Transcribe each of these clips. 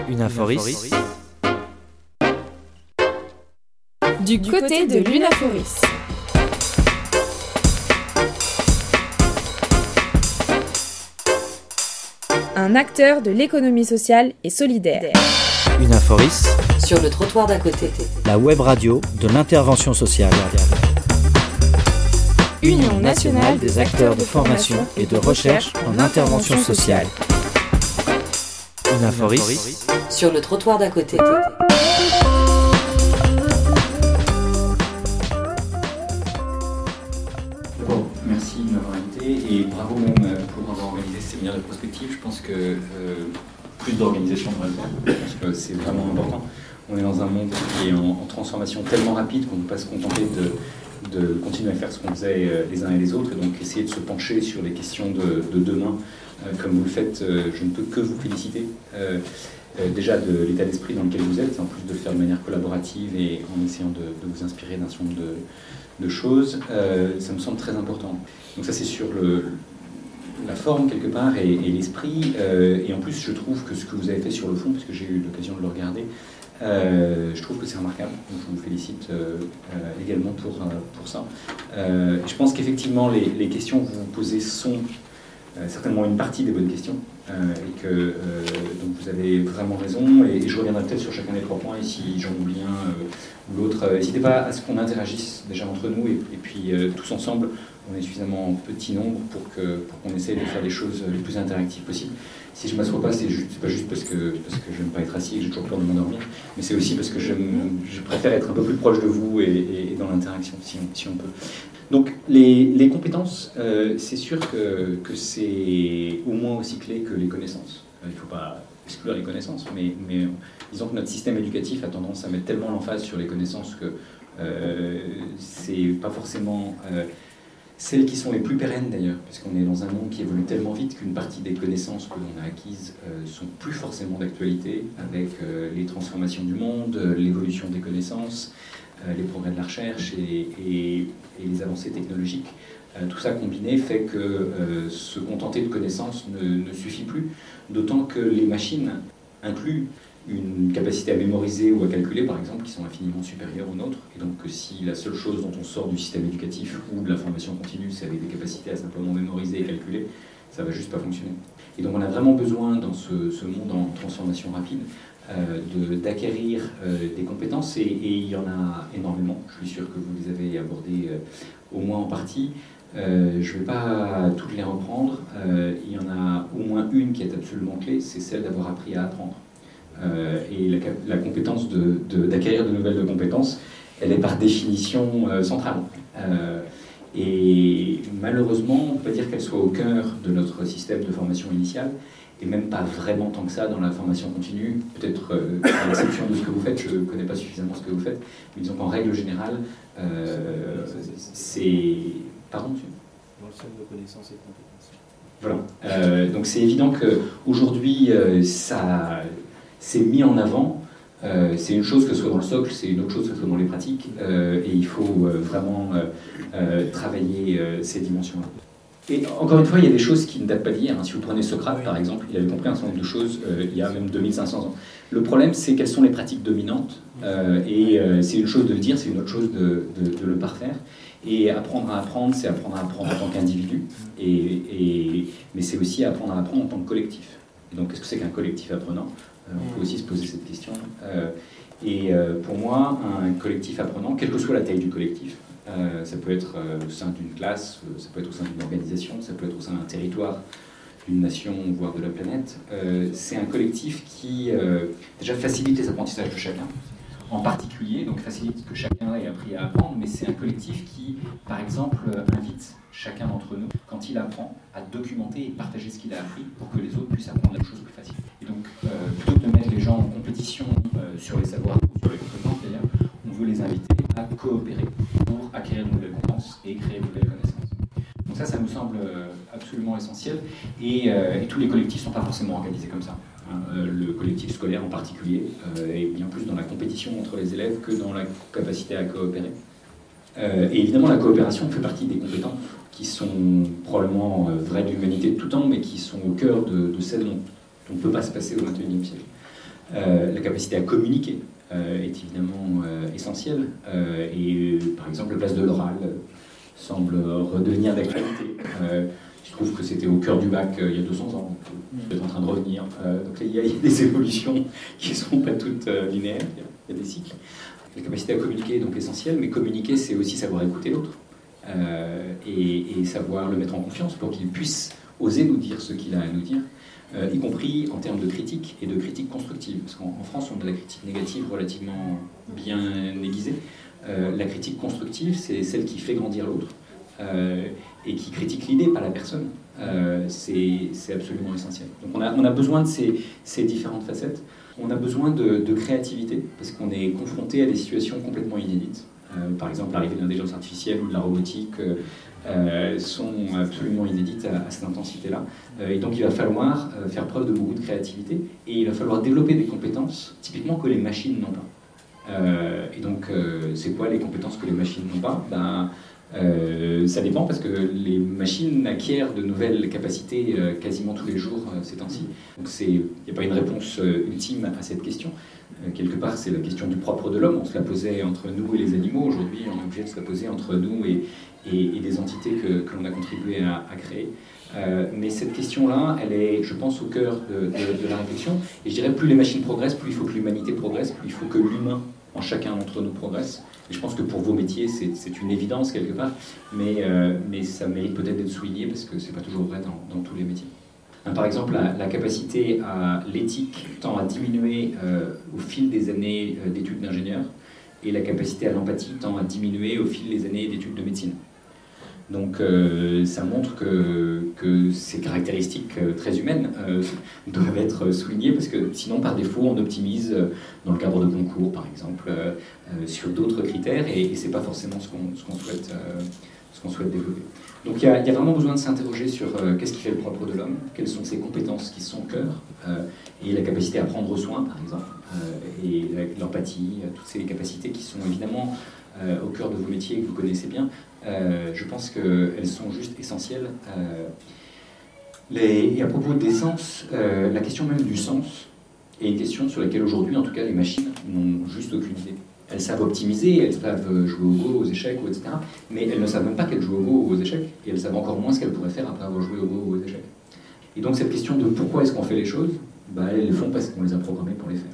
Une Aphoris. Du côté de l'Unaphoris. Un acteur de l'économie sociale et solidaire. Une Aphoris. Sur le trottoir d'à côté. La web radio de l'intervention sociale. Union nationale des acteurs de formation et de recherche en intervention sociale. Une Aphoris. Sur le trottoir d'à côté. Bon, merci de m'avoir invité et bravo même pour avoir organisé ce séminaire de prospective. Je pense que plus d'organisation devrait le faire. Je pense que c'est vraiment important. On est dans un monde qui est en transformation tellement rapide qu'on ne peut pas se contenter de continuer à faire ce qu'on faisait les uns et les autres, et donc essayer de se pencher sur les questions de demain, comme vous le faites. Je ne peux que vous féliciter déjà de l'état d'esprit dans lequel vous êtes, en plus de le faire de manière collaborative et en essayant de vous inspirer d'un certain nombre de choses. Ça me semble très important. Donc ça, c'est sur la forme quelque part et l'esprit, et en plus je trouve que ce que vous avez fait sur le fond, puisque j'ai eu l'occasion de le regarder, je trouve que c'est remarquable, donc je vous félicite également pour ça. Je pense qu'effectivement les questions que vous vous posez sont certainement une partie des bonnes questions, et que donc vous avez vraiment raison, et je reviendrai peut-être sur chacun des 3 points, et si j'en oublie un ou l'autre, n'hésitez pas à ce qu'on interagisse déjà entre nous, et puis tous ensemble, on est suffisamment petit nombre pour qu'on essaye de faire des choses les plus interactives possibles. Si je ne m'assois pas, c'est pas juste parce que je n'aime pas être assis et que j'ai toujours peur de m'endormir, mais c'est aussi parce que je préfère être un peu plus proche de vous et dans l'interaction, si on peut. Donc les compétences, c'est sûr que c'est au moins aussi clé que les connaissances. Il ne faut pas exclure les connaissances, mais disons que notre système éducatif a tendance à mettre tellement l'emphase sur les connaissances que c'est pas forcément celles qui sont les plus pérennes d'ailleurs, parce qu'on est dans un monde qui évolue tellement vite qu'une partie des connaissances que l'on a acquises sont plus forcément d'actualité, avec les transformations du monde, l'évolution des connaissances, les progrès de la recherche et les avancées technologiques. Tout ça combiné fait que se contenter de connaissances ne suffit plus, d'autant que les machines incluent une capacité à mémoriser ou à calculer, par exemple, qui sont infiniment supérieures aux nôtres. Et donc, si la seule chose dont on sort du système éducatif ou de la formation continue, c'est avec des capacités à simplement mémoriser et calculer, ça ne va juste pas fonctionner. Et donc, on a vraiment besoin, dans ce monde en transformation rapide, d'acquérir des compétences, et il y en a énormément. Je suis sûr que vous les avez abordées au moins en partie. Je ne vais pas toutes les reprendre. Il y en a au moins une qui est absolument clé, c'est celle d'avoir appris à apprendre. Et la compétence d'acquérir de nouvelles compétences, elle est par définition centrale. Et malheureusement, on ne peut pas dire qu'elle soit au cœur de notre système de formation initiale, et même pas vraiment tant que ça dans la formation continue, peut-être à l'exception de ce que vous faites, je ne connais pas suffisamment ce que vous faites, mais disons qu'en règle générale, c'est... Pardon, monsieur ? Dans le centre de connaissances et compétences. Voilà. Donc c'est évident qu'aujourd'hui, ça... c'est mis en avant, c'est une chose que ce soit dans le socle, c'est une autre chose que ce soit dans les pratiques, et il faut vraiment travailler ces dimensions-là. Et encore une fois, il y a des choses qui ne datent pas d'hier. Si vous prenez Socrate, par exemple, il avait compris un certain nombre de choses il y a même 2500 ans. Le problème, c'est quelles sont les pratiques dominantes, et c'est une chose de le dire, c'est une autre chose de le parfaire. Et apprendre à apprendre, c'est apprendre à apprendre en tant qu'individu, mais c'est aussi apprendre à apprendre en tant que collectif. Et donc, qu'est-ce que c'est qu'un collectif apprenant ? On peut aussi se poser cette question. Pour moi, un collectif apprenant, quelle que soit la taille du collectif, ça peut être au sein d'une classe, ça peut être au sein d'une organisation, ça peut être au sein d'un territoire, d'une nation, voire de la planète, c'est un collectif qui déjà facilite les apprentissages de chacun, en particulier, donc facilite que chacun ait appris à apprendre, mais c'est un collectif qui, par exemple, invite chacun d'entre nous, quand il apprend, à documenter et partager ce qu'il a appris pour que les autres puissent apprendre la chose plus facilement. Et donc, plutôt que de mettre les gens en compétition sur les savoirs ou sur les compétences, d'ailleurs, on veut les inviter à coopérer pour acquérir de nouvelles compétences et créer de nouvelles connaissances. Donc ça me semble absolument essentiel, et tous les collectifs ne sont pas forcément organisés comme ça. Le collectif scolaire en particulier est bien plus dans la compétition entre les élèves que dans la capacité à coopérer. Et évidemment, la coopération fait partie des compétences qui sont probablement vraies de l'humanité de tout temps, mais qui sont au cœur de celles dont on ne peut pas se passer au XXIe siècle. La capacité à communiquer est évidemment essentielle. Et par exemple, la place de l'oral semble redevenir d'actualité. Je trouve que c'était au cœur du bac il y a 200 ans. Vous êtes en train de revenir. Donc il y a des évolutions qui ne sont pas toutes linéaires. Il y a des cycles. La capacité à communiquer est donc essentielle, mais communiquer, c'est aussi savoir écouter l'autre et savoir le mettre en confiance pour qu'il puisse oser nous dire ce qu'il a à nous dire, y compris en termes de critique et de critique constructive. Parce qu'en France, on a la critique négative relativement bien aiguisée. La critique constructive, c'est celle qui fait grandir l'autre et qui critique l'idée, pas la personne. C'est absolument essentiel. Donc on a besoin de ces différentes facettes. On a besoin de créativité, parce qu'on est confronté à des situations complètement inédites. Par exemple, l'arrivée de l'intelligence artificielle ou de la robotique sont absolument inédites à cette intensité-là. Et donc il va falloir faire preuve de beaucoup de créativité, et il va falloir développer des compétences, typiquement que les machines n'ont pas. Et donc, c'est quoi les compétences que les machines n'ont pas ? Ça dépend, parce que les machines acquièrent de nouvelles capacités quasiment tous les jours ces temps-ci. Donc il n'y a pas une réponse ultime à cette question. Quelque part, c'est la question du propre de l'homme. On se la posait entre nous et les animaux. Aujourd'hui, on est obligé de se la poser entre nous et des entités que l'on a contribué à créer. Mais cette question-là, elle est, je pense, au cœur de la réflexion. Et je dirais, plus les machines progressent, plus il faut que l'humanité progresse, plus il faut que l'humain en chacun d'entre nous progresse. Et je pense que pour vos métiers, c'est une évidence quelque part, mais ça mérite peut-être d'être souligné, parce que c'est pas toujours vrai dans tous les métiers. Par exemple, la capacité à l'éthique tend à diminuer au fil des années d'études d'ingénieur, et la capacité à l'empathie tend à diminuer au fil des années d'études de médecine. Donc ça montre que ces caractéristiques très humaines doivent être soulignées, parce que sinon par défaut on optimise dans le cadre de concours par exemple sur d'autres critères, et c'est pas forcément ce qu'on souhaite développer. Donc il y a vraiment besoin de s'interroger sur qu'est-ce qui fait le propre de l'homme, quelles sont ses compétences qui sont au cœur, et la capacité à prendre soin par exemple, et l'empathie, toutes ces capacités qui sont évidemment au cœur de vos métiers que vous connaissez bien. Je pense qu'elles sont juste essentielles. Et à propos des sens, la question même du sens est une question sur laquelle aujourd'hui, en tout cas, les machines n'ont juste aucune idée. Elles savent optimiser, elles savent jouer au go, aux échecs, etc. Mais elles ne savent même pas qu'elles jouent au go ou aux échecs, et elles savent encore moins ce qu'elles pourraient faire après avoir joué au go ou aux échecs. Et donc cette question de pourquoi est-ce qu'on fait les choses, elles les font parce qu'on les a programmées pour les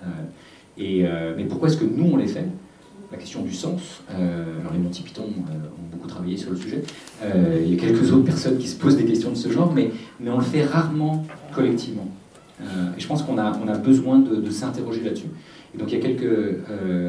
faire. Mais pourquoi est-ce que nous on les fait ? La question du sens, alors les Monty Python ont beaucoup travaillé sur le sujet, il y a quelques autres personnes qui se posent des questions de ce genre, mais on le fait rarement collectivement. Et je pense qu'on a besoin de s'interroger là-dessus. Et donc il y a quelques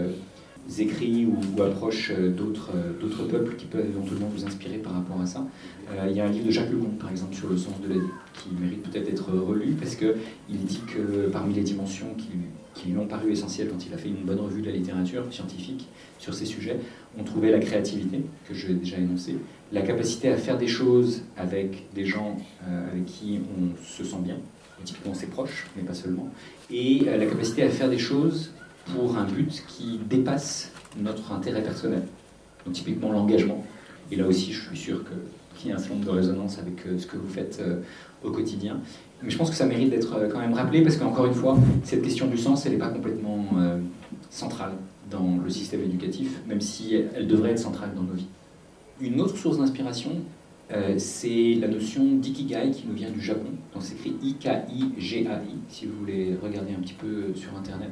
écrits ou approches d'autres peuples qui peuvent éventuellement vous inspirer par rapport à ça. Il y a un livre de Jacques Leconte, par exemple, sur le sens de la vie, qui mérite peut-être d'être relu, parce qu'il dit que parmi les dimensions qui lui ont paru essentielles quand il a fait une bonne revue de la littérature scientifique sur ces sujets, on trouvait la créativité, que j'ai déjà énoncée, la capacité à faire des choses avec des gens avec qui on se sent bien, typiquement ses proches, mais pas seulement, et la capacité à faire des choses pour un but qui dépasse notre intérêt personnel. Donc typiquement l'engagement. Et là aussi, je suis sûr qu'il y a un certain nombre de résonances avec ce que vous faites au quotidien. Mais je pense que ça mérite d'être quand même rappelé, parce qu'encore une fois, cette question du sens, elle n'est pas complètement centrale dans le système éducatif, même si elle devrait être centrale dans nos vies. Une autre source d'inspiration, c'est la notion d'ikigai qui nous vient du Japon. Donc c'est écrit I-K-I-G-A-I, si vous voulez regarder un petit peu sur Internet.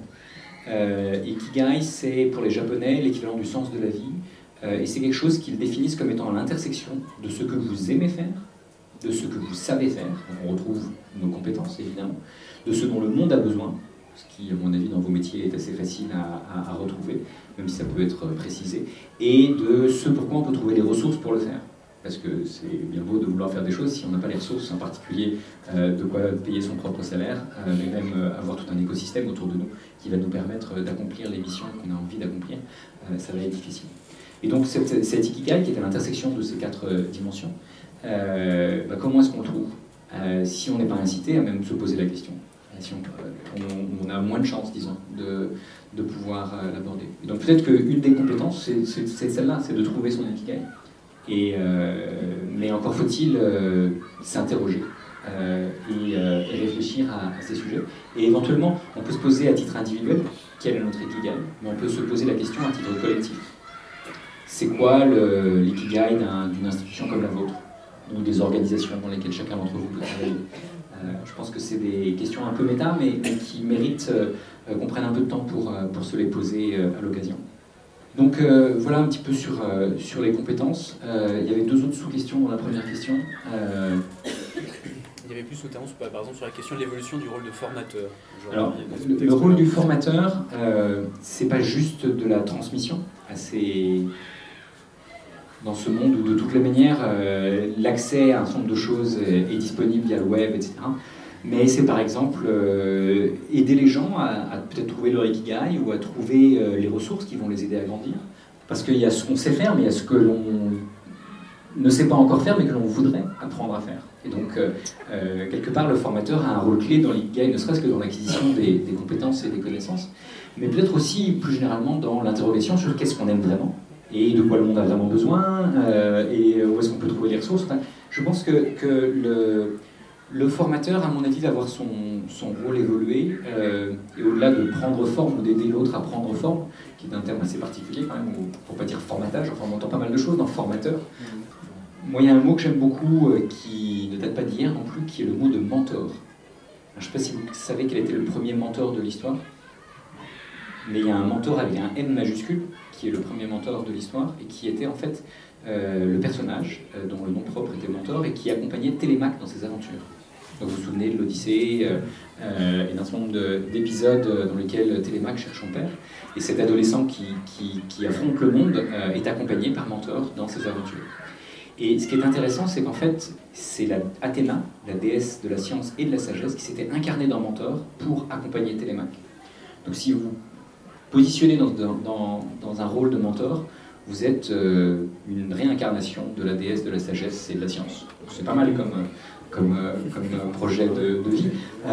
Ikigai, c'est pour les Japonais l'équivalent du sens de la vie, et c'est quelque chose qu'ils définissent comme étant à l'intersection de ce que vous aimez faire, de ce que vous savez faire, donc on retrouve nos compétences évidemment, de ce dont le monde a besoin, ce qui à mon avis dans vos métiers est assez facile à retrouver, même si ça peut être précisé, et de ce pourquoi on peut trouver les ressources pour le faire. Parce que c'est bien beau de vouloir faire des choses si on n'a pas les ressources, en particulier de quoi payer son propre salaire, mais même avoir tout un écosystème autour de nous qui va nous permettre d'accomplir les missions qu'on a envie d'accomplir, ça va être difficile. Et donc cet ikigai qui est à l'intersection de ces 4 dimensions, comment est-ce qu'on le trouve si on n'est pas incité à même se poser la question, si on a moins de chances, disons, de pouvoir l'aborder. Et donc peut-être qu'une des compétences, c'est celle-là, c'est de trouver son ikigai. Mais encore faut-il s'interroger et réfléchir à ces sujets. Et éventuellement, on peut se poser à titre individuel, quel est notre ikigai, mais on peut se poser la question à titre collectif. C'est quoi l'ikigai d'une institution comme la vôtre, ou des organisations dans lesquelles chacun d'entre vous peut travailler? Je pense que c'est des questions un peu méta, mais qui méritent qu'on prenne un peu de temps pour se les poser à l'occasion. Donc voilà un petit peu sur les compétences. Il y avait 2 autres sous-questions dans la première question. Il y avait plus notamment, par exemple, sur la question de l'évolution du rôle de formateur. Alors, le rôle du formateur, c'est pas juste de la transmission. Dans ce monde où, de toutes les manières, l'accès à un certain nombre de choses est disponible via le web, etc. Mais c'est par exemple aider les gens à peut-être trouver leur ikigai ou à trouver les ressources qui vont les aider à grandir. Parce qu'il y a ce qu'on sait faire, mais il y a ce que l'on ne sait pas encore faire, mais que l'on voudrait apprendre à faire. Et donc, quelque part, le formateur a un rôle clé dans l'ikigai, ne serait-ce que dans l'acquisition des compétences et des connaissances, mais peut-être aussi, plus généralement, dans l'interrogation sur qu'est-ce qu'on aime vraiment, et de quoi le monde a vraiment besoin, et où est-ce qu'on peut trouver les ressources. Enfin, je pense que le formateur, à mon avis, va voir son rôle évoluer, et au-delà de prendre forme ou d'aider l'autre à prendre forme, qui est un terme assez particulier quand même, pour pas dire formatage, enfin on entend pas mal de choses dans formateur. Moi, il y a un mot que j'aime beaucoup, qui ne date pas d'hier non plus, qui est le mot de mentor. Alors, je ne sais pas si vous savez quel était le premier mentor de l'histoire, mais il y a un mentor avec un M majuscule, qui est le premier mentor de l'histoire, et qui était en fait le personnage dont le nom propre était mentor, et qui accompagnait Télémaque dans ses aventures. Donc vous vous souvenez de l'Odyssée, et d'un certain nombre d'épisodes dans lesquels Télémaque cherche son père, et cet adolescent qui affronte le monde est accompagné par mentor dans ses aventures. Et ce qui est intéressant, c'est qu'en fait, c'est Athéna, la déesse de la science et de la sagesse, qui s'était incarnée dans Mentor pour accompagner Télémaque. Donc si vous positionnez dans un rôle de mentor, vous êtes une réincarnation de la déesse de la sagesse et de la science. C'est pas mal comme projet de vie.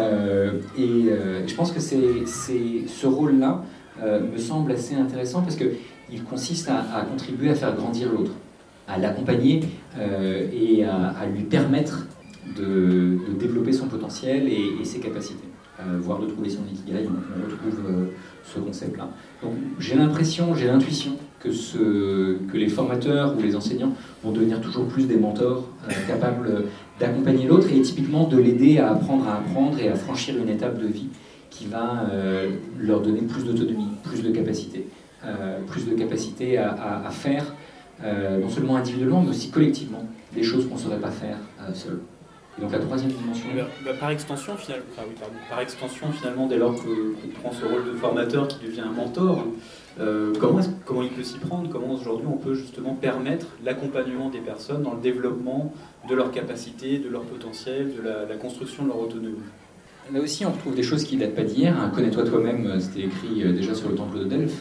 Et je pense que ce rôle-là me semble assez intéressant parce qu'il consiste à contribuer à faire grandir l'autre, à l'accompagner et à lui permettre de développer son potentiel et ses capacités, voire de trouver son ikigai. On retrouve ce concept-là. Donc j'ai l'impression, j'ai l'intuition que les formateurs ou les enseignants vont devenir toujours plus des mentors capables d'accompagner l'autre et typiquement de l'aider à apprendre et à franchir une étape de vie qui va leur donner plus d'autonomie, plus de capacité à faire non seulement individuellement mais aussi collectivement des choses qu'on ne saurait pas faire seul. Et donc la troisième dimension... Par extension, finalement, dès lors qu'on prend ce rôle de formateur qui devient un mentor, comment il peut s'y prendre? Comment aujourd'hui on peut justement permettre l'accompagnement des personnes dans le développement de leurs capacités, de leur potentiel, de la construction de leur autonomie? Là aussi, on retrouve des choses qui ne datent pas d'hier. Connais-toi toi-même, c'était écrit déjà sur le temple de Delphes.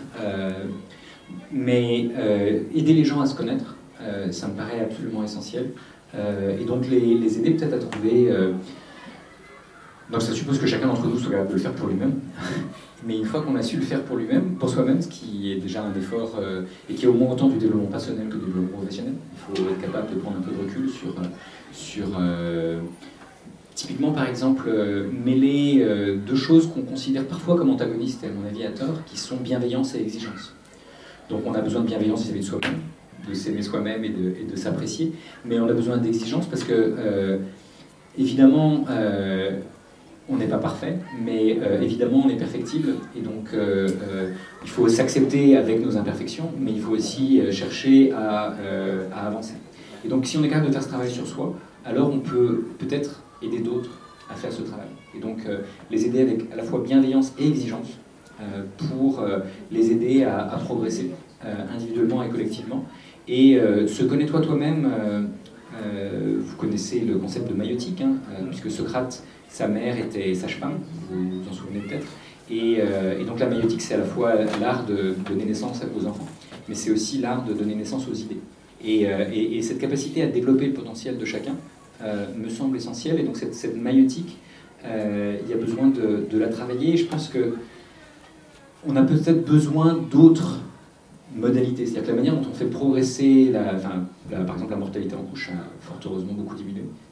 Mais aider les gens à se connaître, ça me paraît absolument essentiel. Et donc les aider peut-être à trouver... Donc ça suppose que chacun d'entre nous soit capable de le faire pour lui-même. Mais une fois qu'on a su le faire pour lui-même, pour soi-même, ce qui est déjà un effort, et qui est au moins autant du développement personnel que du développement professionnel, il faut être capable de prendre un peu de recul sur typiquement par exemple mêler deux choses qu'on considère parfois comme antagonistes, et à mon avis à tort, qui sont bienveillance et exigence. Donc on a besoin de bienveillance vis-à-vis de soi-même, de s'aimer soi-même et de s'apprécier, mais on a besoin d'exigence parce que évidemment on n'est pas parfait, mais évidemment on est perfectible et donc il faut s'accepter avec nos imperfections, mais il faut aussi chercher à avancer. Et donc si on est capable de faire ce travail sur soi, alors on peut peut-être aider d'autres à faire ce travail. Et donc les aider avec à la fois bienveillance et exigence pour les aider à progresser individuellement et collectivement. Et se connais-toi toi-même, vous connaissez le concept de maïotique, puisque Socrate, sa mère était sage-femme, vous vous en souvenez peut-être. Et donc la maïotique, c'est à la fois l'art de donner naissance aux enfants, mais c'est aussi l'art de donner naissance aux idées. Et cette capacité à développer le potentiel de chacun me semble essentielle. Et donc cette maïotique, il y a besoin de la travailler. Et je pense qu'on a peut-être besoin d'autres modalités. C'est-à-dire que la manière dont on fait progresser, par exemple la mortalité en couche a fort heureusement beaucoup diminué.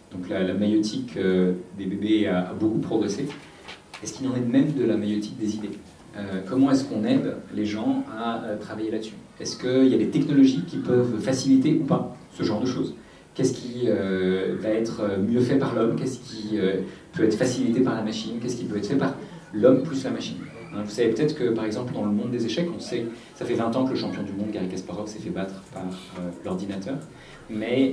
Donc la maïeutique des bébés a beaucoup progressé. Est-ce qu'il en est de même de la maïeutique des idées ? Comment est-ce qu'on aide les gens à travailler là-dessus ? Est-ce qu'il y a des technologies qui peuvent faciliter ou pas ce genre de choses ? Qu'est-ce qui va être mieux fait par l'homme ? Qu'est-ce qui peut être facilité par la machine ? Qu'est-ce qui peut être fait par l'homme plus la machine ? Vous savez peut-être que, par exemple, dans le monde des échecs, on sait, ça fait 20 ans que le champion du monde, Garry Kasparov, s'est fait battre par l'ordinateur, mais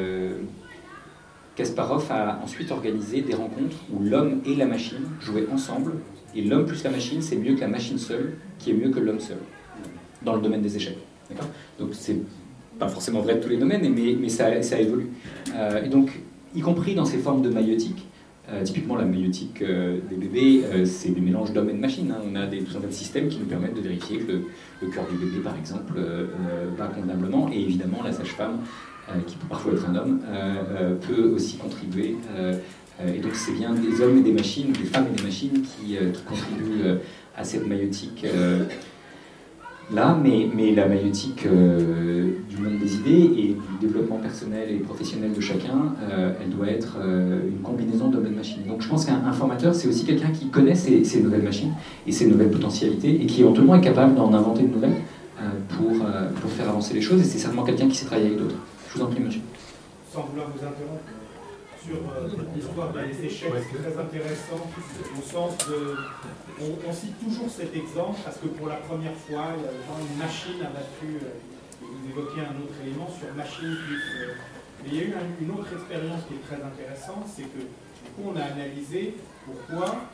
Kasparov a ensuite organisé des rencontres où l'homme et la machine jouaient ensemble, et l'homme plus la machine, c'est mieux que la machine seule, qui est mieux que l'homme seul, dans le domaine des échecs. D'accord ? Donc c'est pas forcément vrai de tous les domaines, mais ça évolue. Et donc, y compris dans ces formes de maïeutique, typiquement la maïeutique des bébés, c'est des mélanges d'hommes et de machines. On a tout un tas de systèmes qui nous permettent de vérifier que le cœur du bébé, par exemple, bat convenablement, et évidemment la sage-femme, qui peut parfois être un homme, peut aussi contribuer. Et donc c'est bien des hommes et des machines, des femmes et des machines qui contribuent à cette maïeutique là, mais la maïeutique du monde des idées et du développement personnel et professionnel de chacun, elle doit être une combinaison d'hommes et de machines. Donc je pense qu'un formateur, c'est aussi quelqu'un qui connaît ces nouvelles machines et ces nouvelles potentialités et qui éventuellement est capable d'en inventer de nouvelles pour faire avancer les choses, et c'est certainement quelqu'un qui sait travailler avec d'autres. Je vous en prie, monsieur. Sans vouloir vous interrompre, sur l'histoire des échecs, c'est très intéressant, au sens de... On cite toujours cet exemple, parce que pour la première fois, une machine a battu, vous évoquiez un autre élément, sur machine plus... mais il y a eu une autre expérience qui est très intéressante, c'est que du coup on a analysé pourquoi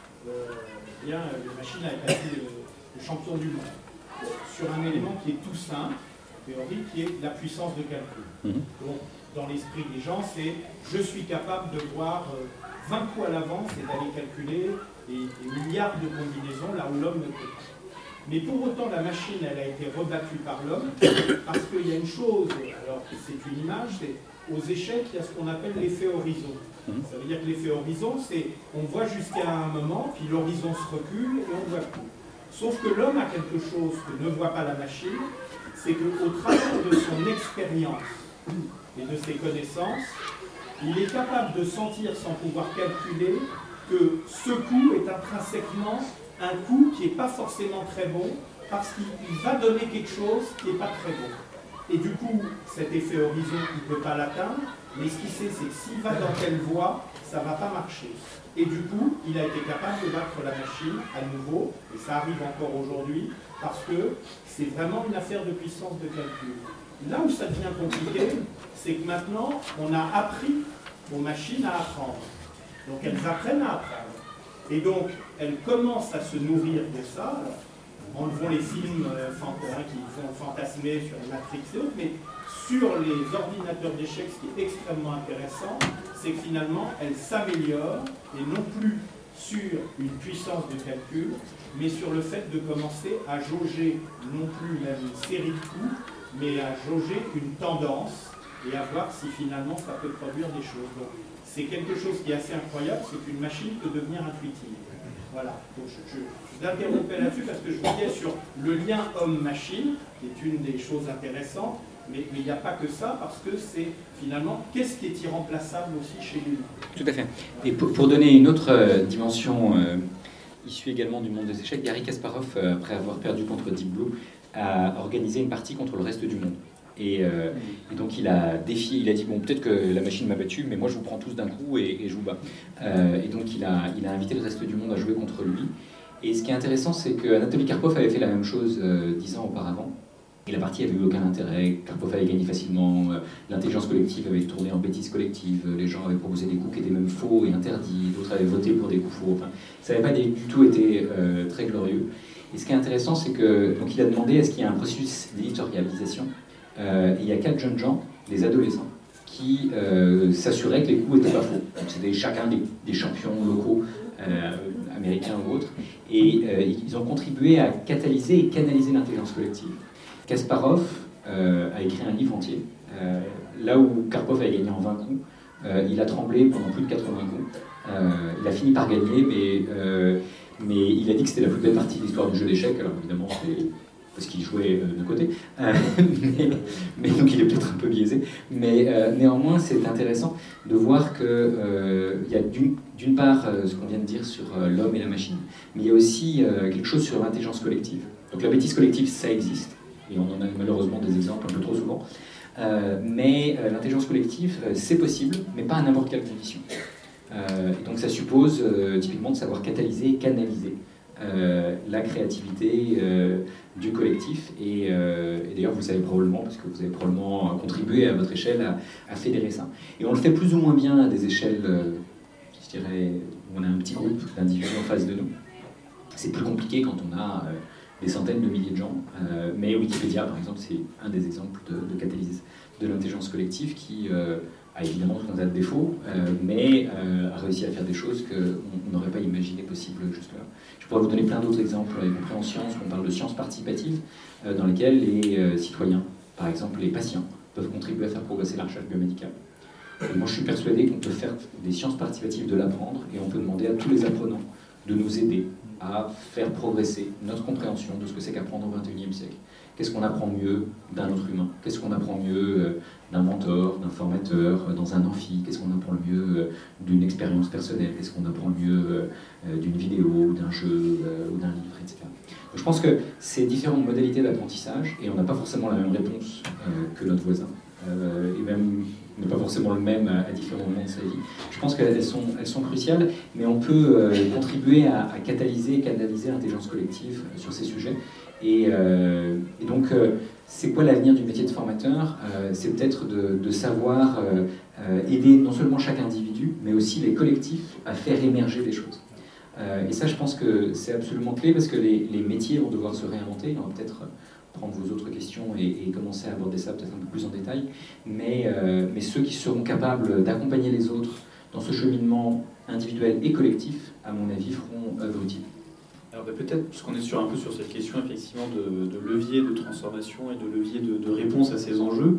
les machines avaient battu le champion du monde, sur un élément qui est tout simple, théorie, qui est la puissance de calcul. Donc, dans l'esprit des gens, c'est je suis capable de voir 20 coups à l'avance et d'aller calculer des milliards de combinaisons là où l'homme ne peut pas. Mais pour autant, la machine, elle a été rebattue par l'homme parce qu'il y a une chose, alors c'est une image, c'est aux échecs, il y a ce qu'on appelle l'effet horizon. Ça veut dire que l'effet horizon, c'est on voit jusqu'à un moment, puis l'horizon se recule et on voit plus. Sauf que l'homme a quelque chose que ne voit pas la machine, c'est qu'au travers de son expérience et de ses connaissances, il est capable de sentir sans pouvoir calculer que ce coup est intrinsèquement un coup qui n'est pas forcément très bon parce qu'il va donner quelque chose qui n'est pas très bon. Et du coup, cet effet horizon, il ne peut pas l'atteindre, mais ce qu'il sait, c'est que s'il va dans telle voie, ça ne va pas marcher. Et du coup, il a été capable de battre la machine à nouveau, et ça arrive encore aujourd'hui, parce que c'est vraiment une affaire de puissance de calcul. Là où ça devient compliqué, c'est que maintenant, on a appris aux machines à apprendre. Donc elles apprennent à apprendre. Et donc, elles commencent à se nourrir de ça. Enlevons les films qui font fantasmer sur les Matrix et autres, mais sur les ordinateurs d'échecs, ce qui est extrêmement intéressant, c'est que finalement, elles s'améliorent, et non plus sur une puissance de calcul, mais sur le fait de commencer à jauger non plus même une série de coups, mais à jauger une tendance et à voir si finalement ça peut produire des choses. Donc c'est quelque chose qui est assez incroyable, c'est qu'une machine peut devenir intuitive. Voilà, donc je vous interrompais là-dessus parce que je vous disais sur le lien homme-machine, qui est une des choses intéressantes, mais il n'y a pas que ça, parce que c'est finalement, qu'est-ce qui est irremplaçable aussi chez l'humain. Tout à fait. Et pour donner une autre dimension issue également du monde des échecs, Garry Kasparov, après avoir perdu contre Deep Blue, a organisé une partie contre le reste du monde. Et donc il a défié, il a dit, bon, peut-être que la machine m'a battu, mais moi je vous prends tous d'un coup et je vous bats. Et donc il a invité le reste du monde à jouer contre lui. Et ce qui est intéressant, c'est qu'Anatoly Karpov avait fait la même chose 10 ans auparavant. Et la partie avait eu aucun intérêt, Karpov avait gagné facilement, l'intelligence collective avait tourné en bêtise collective, les gens avaient proposé des coups qui étaient même faux et interdits, d'autres avaient voté pour des coups faux, enfin, ça n'avait pas du tout été très glorieux. Et ce qui est intéressant, c'est que donc il a demandé est-ce qu'il y a un processus d'éditorialisation. Il y a 4 jeunes gens, des adolescents, qui s'assuraient que les coups n'étaient pas faux. Donc c'était chacun des champions locaux, américains ou autres, et ils ont contribué à catalyser et canaliser l'intelligence collective. Kasparov a écrit un livre entier. Là où Karpov avait gagné en 20 coups, il a tremblé pendant plus de 80 coups. Il a fini par gagner, mais il a dit que c'était la plus belle partie de l'histoire du jeu d'échecs. Alors évidemment, parce qu'il jouait de côté, mais donc il est peut-être un peu biaisé. Mais néanmoins, c'est intéressant de voir qu'il y a d'une part ce qu'on vient de dire sur l'homme et la machine, mais il y a aussi quelque chose sur l'intelligence collective. Donc la bêtise collective, ça existe, et on en a malheureusement des exemples un peu trop souvent. Mais l'intelligence collective, c'est possible, mais pas à n'importe quelle condition. Donc ça suppose typiquement de savoir catalyser et canaliser la créativité du collectif. Et d'ailleurs, vous le savez probablement, parce que vous avez probablement contribué à votre échelle à fédérer ça. Et on le fait plus ou moins bien à des échelles, je dirais, où on a un petit groupe d'individus en face de nous. C'est plus compliqué quand on a des centaines de milliers de gens. Mais Wikipédia, par exemple, c'est un des exemples de catalyse de l'intelligence collective qui a évidemment tout un tas de défauts, mais a réussi à faire des choses qu'on n'aurait pas imaginé possibles jusque-là. Je pourrais vous donner plein d'autres exemples, y compris en sciences, où on parle de sciences participatives, dans lesquelles les citoyens, par exemple les patients, peuvent contribuer à faire progresser la recherche biomédicale. Et moi, je suis persuadé qu'on peut faire des sciences participatives de l'apprendre, et on peut demander à tous les apprenants de nous aider à faire progresser notre compréhension de ce que c'est qu'apprendre au XXIe siècle. Qu'est-ce qu'on apprend mieux d'un autre humain? Qu'est-ce qu'on apprend mieux d'un mentor, d'un formateur, dans un amphi? Qu'est-ce qu'on apprend le mieux d'une expérience personnelle? Qu'est-ce qu'on apprend le mieux d'une vidéo, d'un jeu ou d'un livre, etc. Donc, je pense que c'est différentes modalités d'apprentissage, et on n'a pas forcément la même réponse que notre voisin. Et même n'est pas forcément le même à différents moments de sa vie. Je pense qu'elles sont cruciales, mais on peut contribuer à catalyser et canaliser l'intelligence collective sur ces sujets. Et donc, c'est quoi l'avenir du métier de formateur? C'est peut-être de savoir aider non seulement chaque individu, mais aussi les collectifs à faire émerger des choses. Et ça, je pense que c'est absolument clé, parce que les métiers vont devoir se réinventer. On va peut-être prendre vos autres questions et commencer à aborder ça peut-être un peu plus en détail. Mais ceux qui seront capables d'accompagner les autres dans ce cheminement individuel et collectif, à mon avis, feront œuvre utile. Alors peut-être, puisqu'on est un peu sur cette question effectivement de levier de transformation et de levier de réponse à ces enjeux,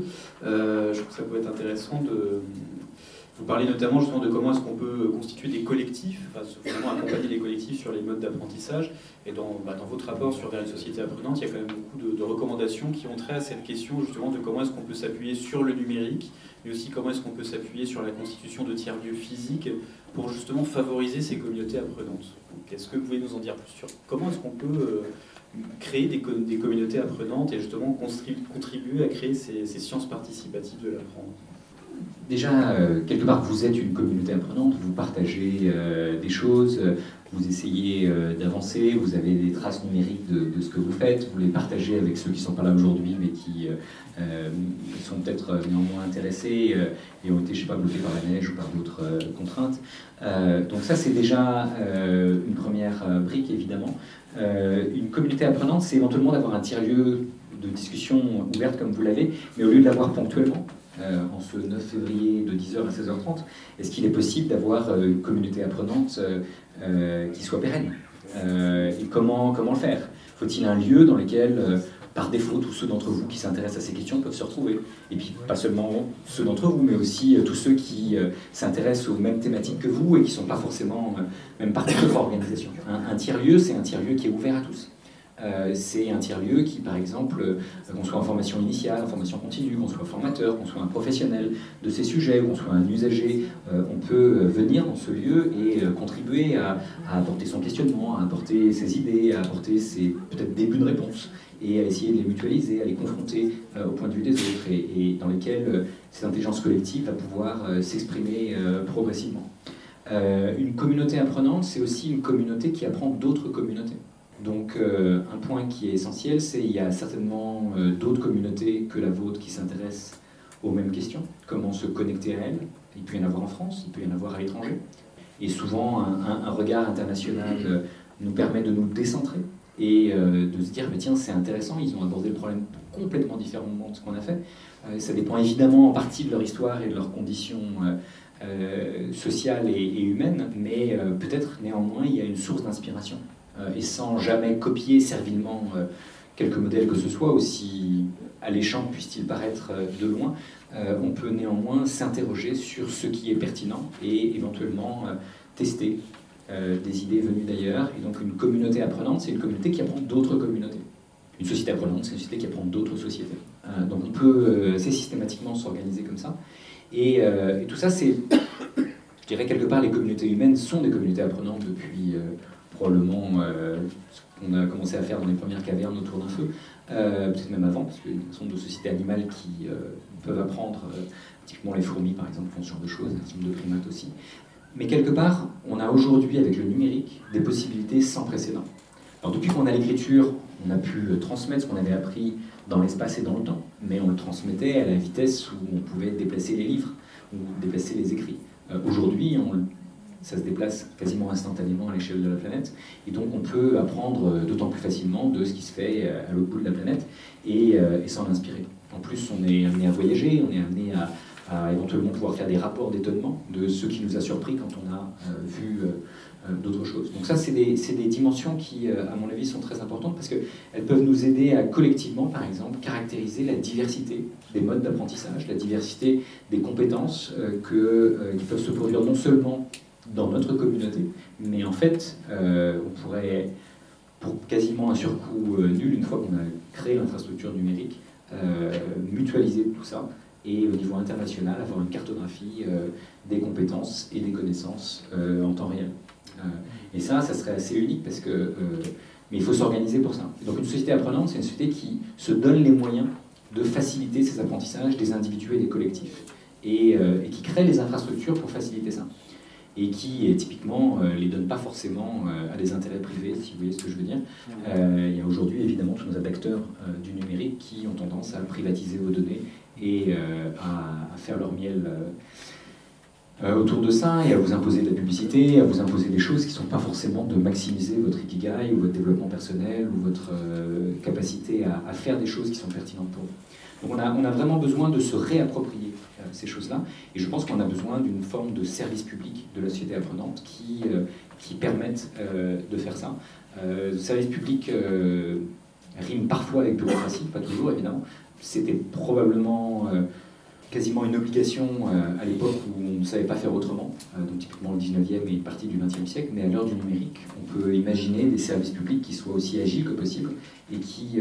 je trouve que ça peut être intéressant de vous parler notamment justement de comment est-ce qu'on peut constituer des collectifs, enfin vraiment accompagner les collectifs sur les modes d'apprentissage. Et dans votre rapport sur Vers une société apprenante, il y a quand même beaucoup de recommandations qui ont trait à cette question justement de comment est-ce qu'on peut s'appuyer sur le numérique, mais aussi comment est-ce qu'on peut s'appuyer sur la constitution de tiers-lieux physiques pour justement favoriser ces communautés apprenantes. Est-ce que vous pouvez nous en dire plus sur comment est-ce qu'on peut créer des communautés apprenantes et justement contribuer à créer ces sciences participatives de l'apprendre? Déjà, quelque part, vous êtes une communauté apprenante, vous partagez des choses, vous essayez d'avancer, vous avez des traces numériques de ce que vous faites, vous les partagez avec ceux qui ne sont pas là aujourd'hui, mais qui sont peut-être néanmoins intéressés et ont été, je sais pas, bloqués par la neige ou par d'autres contraintes. Donc ça, c'est déjà une première brique, évidemment. Une communauté apprenante, c'est éventuellement d'avoir un tiers-lieu de discussion ouverte comme vous l'avez, mais au lieu de l'avoir ponctuellement, en ce 9 février de 10h à 16h30, est-ce qu'il est possible d'avoir une communauté apprenante qui soit pérenne? Et comment le faire? Faut-il un lieu dans lequel, par défaut, tous ceux d'entre vous qui s'intéressent à ces questions peuvent se retrouver? Et puis, pas seulement ceux d'entre vous, mais aussi tous ceux qui s'intéressent aux mêmes thématiques que vous et qui ne sont pas forcément même partie de votre organisation. Un tiers-lieu, c'est un tiers-lieu qui est ouvert à tous. C'est un tiers-lieu qui, par exemple, qu'on soit en formation initiale, en formation continue, qu'on soit formateur, qu'on soit un professionnel de ces sujets, qu'on soit un usager, on peut venir dans ce lieu et contribuer à apporter son questionnement, à apporter ses idées, à apporter ses peut-être débuts de réponse et à essayer de les mutualiser, à les confronter au point de vue des autres et dans lesquels cette intelligence collective va pouvoir s'exprimer progressivement. Une communauté apprenante, c'est aussi une communauté qui apprend d'autres communautés. Donc un point qui est essentiel, c'est qu'il y a certainement d'autres communautés que la vôtre qui s'intéressent aux mêmes questions. Comment se connecter à elles? Il peut y en avoir en France, il peut y en avoir à l'étranger. Et souvent, un regard international nous permet de nous décentrer et de se dire, mais tiens, c'est intéressant, ils ont abordé le problème complètement différemment de ce qu'on a fait. Ça dépend évidemment en partie de leur histoire et de leurs conditions sociales et humaines, mais peut-être néanmoins, il y a une source d'inspiration. Et sans jamais copier servilement quelque modèle que ce soit, aussi alléchant puisse-t-il paraître de loin, on peut néanmoins s'interroger sur ce qui est pertinent et éventuellement tester des idées venues d'ailleurs. Et donc une communauté apprenante, c'est une communauté qui apprend d'autres communautés. Une société apprenante, c'est une société qui apprend d'autres sociétés. Donc on peut assez systématiquement s'organiser comme ça. Et tout ça, c'est, je dirais quelque part, les communautés humaines sont des communautés apprenantes depuis probablement ce qu'on a commencé à faire dans les premières cavernes autour d'un feu, peut-être même avant, parce qu'il y a un certain nombre de sociétés animales qui peuvent apprendre, typiquement les fourmis par exemple font ce genre de choses, un certain nombre de primates aussi. Mais quelque part, on a aujourd'hui avec le numérique des possibilités sans précédent. Alors depuis qu'on a l'écriture, on a pu transmettre ce qu'on avait appris dans l'espace et dans le temps, mais on le transmettait à la vitesse où on pouvait déplacer les livres ou déplacer les écrits. Aujourd'hui, ça se déplace quasiment instantanément à l'échelle de la planète, et donc on peut apprendre d'autant plus facilement de ce qui se fait à l'autre bout de la planète et s'en inspirer. En plus, on est amené à voyager, on est amené à éventuellement pouvoir faire des rapports d'étonnement de ce qui nous a surpris quand on a vu d'autres choses. Donc ça, c'est des dimensions qui, à mon avis, sont très importantes parce qu'elles peuvent nous aider à collectivement, par exemple, caractériser la diversité des modes d'apprentissage, la diversité des compétences qui peuvent se produire non seulement dans notre communauté, mais en fait, on pourrait, pour quasiment un surcoût nul, une fois qu'on a créé l'infrastructure numérique, mutualiser tout ça et au niveau international, avoir une cartographie des compétences et des connaissances en temps réel. Et ça serait assez unique parce que... mais il faut s'organiser pour ça. Donc une société apprenante, c'est une société qui se donne les moyens de faciliter ces apprentissages des individus et des collectifs. Et qui crée les infrastructures pour faciliter ça. Et qui, typiquement, les donne pas forcément à des intérêts privés, si vous voyez ce que je veux dire. Il y a aujourd'hui, évidemment, tout un tas d'acteurs du numérique qui ont tendance à privatiser vos données et à faire leur miel autour de ça, et à vous imposer de la publicité, à vous imposer des choses qui ne sont pas forcément de maximiser votre ikigai ou votre développement personnel ou votre capacité à faire des choses qui sont pertinentes pour vous. Donc on a vraiment besoin de se réapproprier ces choses-là, et je pense qu'on a besoin d'une forme de service public de la société apprenante qui permette de faire ça. Service public rime parfois avec bureaucratie, pas toujours évidemment. C'était probablement quasiment une obligation à l'époque où on ne savait pas faire autrement, donc typiquement le 19e et une partie du 20e siècle, mais à l'heure du numérique, on peut imaginer des services publics qui soient aussi agiles que possible et qui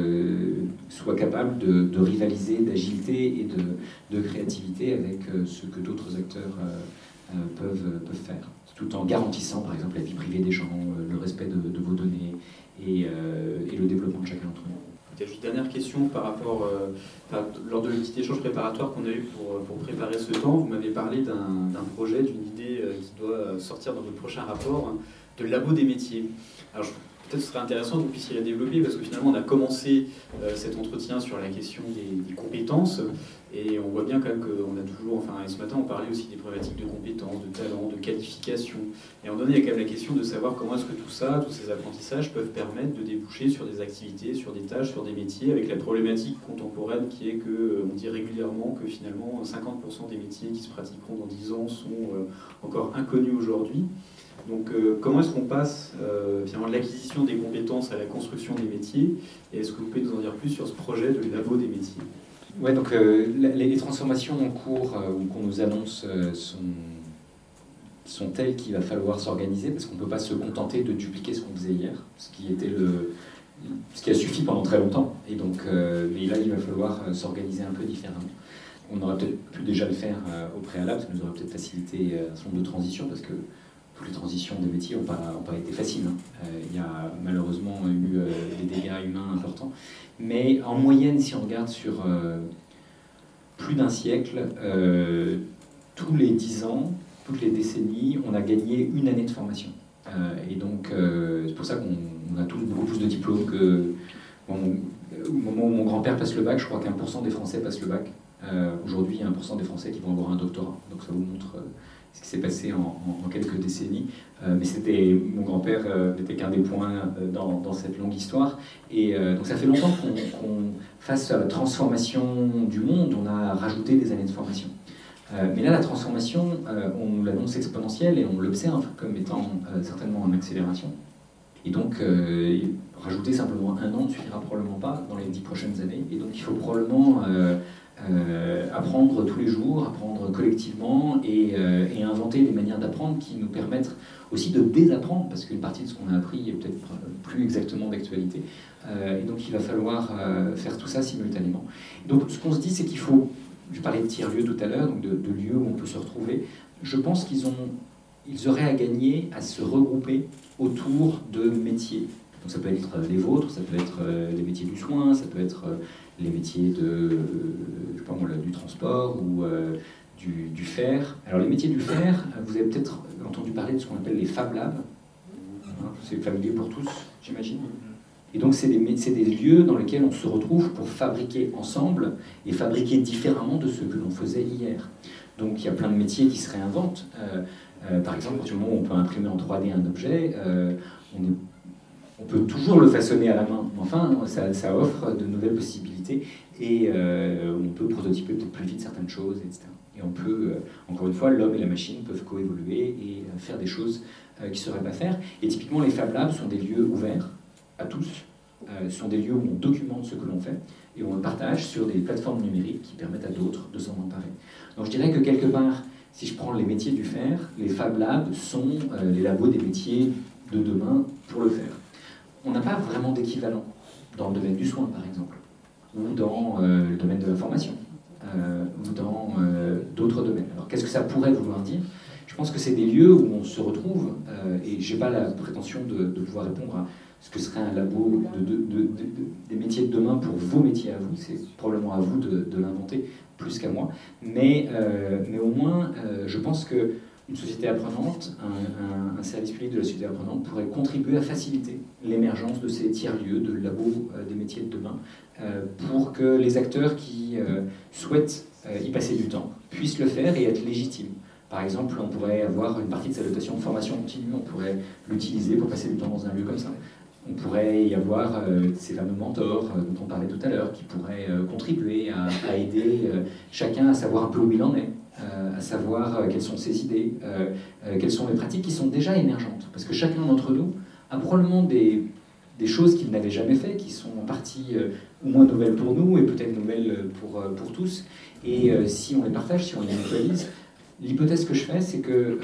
soient capables de rivaliser d'agilité et de créativité avec ce que d'autres acteurs peuvent faire, tout en garantissant par exemple la vie privée des gens, le respect de vos données et le développement de chacun d'entre nous. J'ai une dernière question par rapport, lors de le petit échange préparatoire qu'on a eu pour préparer ce temps, vous m'avez parlé d'un projet, d'une idée qui doit sortir dans votre prochain rapport, de labo des métiers. Alors peut-être ce serait intéressant que vous puissiez la développer parce que finalement on a commencé cet entretien sur la question des compétences et on voit bien quand même qu'on a toujours, enfin ce matin on parlait aussi des problématiques de compétences, de talents, de qualification, et à un moment donné il y a quand même la question de savoir comment est-ce que tout ça, tous ces apprentissages peuvent permettre de déboucher sur des activités, sur des tâches, sur des métiers, avec la problématique contemporaine qui est qu'on dit régulièrement que finalement 50% des métiers qui se pratiqueront dans 10 ans sont encore inconnus aujourd'hui. Donc comment est-ce qu'on passe finalement de l'acquisition des compétences à la construction des métiers, et est-ce que vous pouvez nous en dire plus sur ce projet de labo des métiers ? Ouais, donc les transformations en cours ou qu'on nous annonce sont telles qu'il va falloir s'organiser parce qu'on ne peut pas se contenter de dupliquer ce qu'on faisait hier, ce qui a suffi pendant très longtemps. Et donc, mais là, il va falloir s'organiser un peu différemment. On aurait peut-être pu déjà le faire au préalable, ça nous aurait peut-être facilité un certain nombre de transitions parce que toutes les transitions des métiers n'ont pas été faciles. Il y a malheureusement eu des dégâts humains importants. Mais en moyenne, si on regarde sur plus d'un siècle, tous les 10 ans, toutes les décennies, on a gagné une année de formation. Et donc, c'est pour ça qu'on a tous beaucoup plus de diplômes que... Bon, au moment où mon grand-père passe le bac, je crois qu'1% des Français passent le bac. Aujourd'hui, il y a 1% des Français qui vont avoir un doctorat. Donc ça vous montre ce qui s'est passé en quelques décennies. Mais mon grand-père n'était qu'un des points dans cette longue histoire. Et donc ça fait longtemps qu'on face à la transformation du monde, on a rajouté des années de formation. Mais là, la transformation, on l'annonce exponentielle et on l'observe comme étant certainement en accélération. Et donc, rajouter simplement un an ne suffira probablement pas dans les 10 prochaines années. Et donc, il faut probablement apprendre tous les jours, apprendre collectivement et inventer des manières d'apprendre qui nous permettent aussi de désapprendre, parce qu'une partie de ce qu'on a appris est peut-être plus plus exactement d'actualité. Et donc il va falloir faire tout ça simultanément. Donc ce qu'on se dit, c'est qu'il faut, je parlais de tiers-lieux tout à l'heure, donc de lieux où on peut se retrouver, je pense qu'ils auraient à gagner à se regrouper autour de métiers. Donc ça peut être les vôtres, ça peut être les métiers du soin, ça peut être les métiers du transport ou du fer. Alors les métiers du fer, vous avez peut-être entendu parler de ce qu'on appelle les Fab Labs. C'est familier pour tous, j'imagine. Et donc c'est des lieux dans lesquels on se retrouve pour fabriquer ensemble et fabriquer différemment de ce que l'on faisait hier. Donc il y a plein de métiers qui se réinventent. Par exemple, à partir du moment où on peut imprimer en 3D un objet, on peut toujours le façonner à la main. Enfin, ça offre de nouvelles possibilités et on peut prototyper peut-être plus vite certaines choses, etc. Et on peut, encore une fois, l'homme et la machine peuvent coévoluer et faire des choses qui ne sauraient pas faire. Et typiquement, les Fab Labs sont des lieux ouverts à tous, sont des lieux où on documente ce que l'on fait et on le partage sur des plateformes numériques qui permettent à d'autres de s'en emparer. Donc je dirais que quelque part, si je prends les métiers du fer, les Fab Labs sont les labos des métiers de demain pour le faire. On n'a pas vraiment d'équivalent dans le domaine du soin, par exemple, ou dans le domaine de l'information, ou dans d'autres domaines. Alors qu'est-ce que ça pourrait vouloir dire ? Je pense que c'est des lieux où on se retrouve, et je n'ai pas la prétention de pouvoir répondre à ce que serait un labo des métiers de demain pour vos métiers à vous. C'est probablement à vous de l'inventer plus qu'à moi. Mais au moins, je pense qu'une société apprenante, un service public de la société apprenante pourrait contribuer à faciliter l'émergence de ces tiers-lieux, de labos des métiers de demain, pour que les acteurs qui souhaitent y passer du temps puissent le faire et être légitimes. Par exemple, on pourrait avoir une partie de sa dotation de formation continue, on pourrait l'utiliser pour passer du temps dans un lieu comme ça. On pourrait y avoir ces fameux mentors dont on parlait tout à l'heure, qui pourraient contribuer à aider chacun à savoir un peu où il en est, à savoir quelles sont ses idées, quelles sont les pratiques qui sont déjà émergentes. Parce que chacun d'entre nous a probablement des choses qu'il n'avait jamais fait, qui sont en partie ou moins nouvelles pour nous et peut-être nouvelles pour tous. Et si on les partage, si on les mutualise, l'hypothèse que je fais, c'est que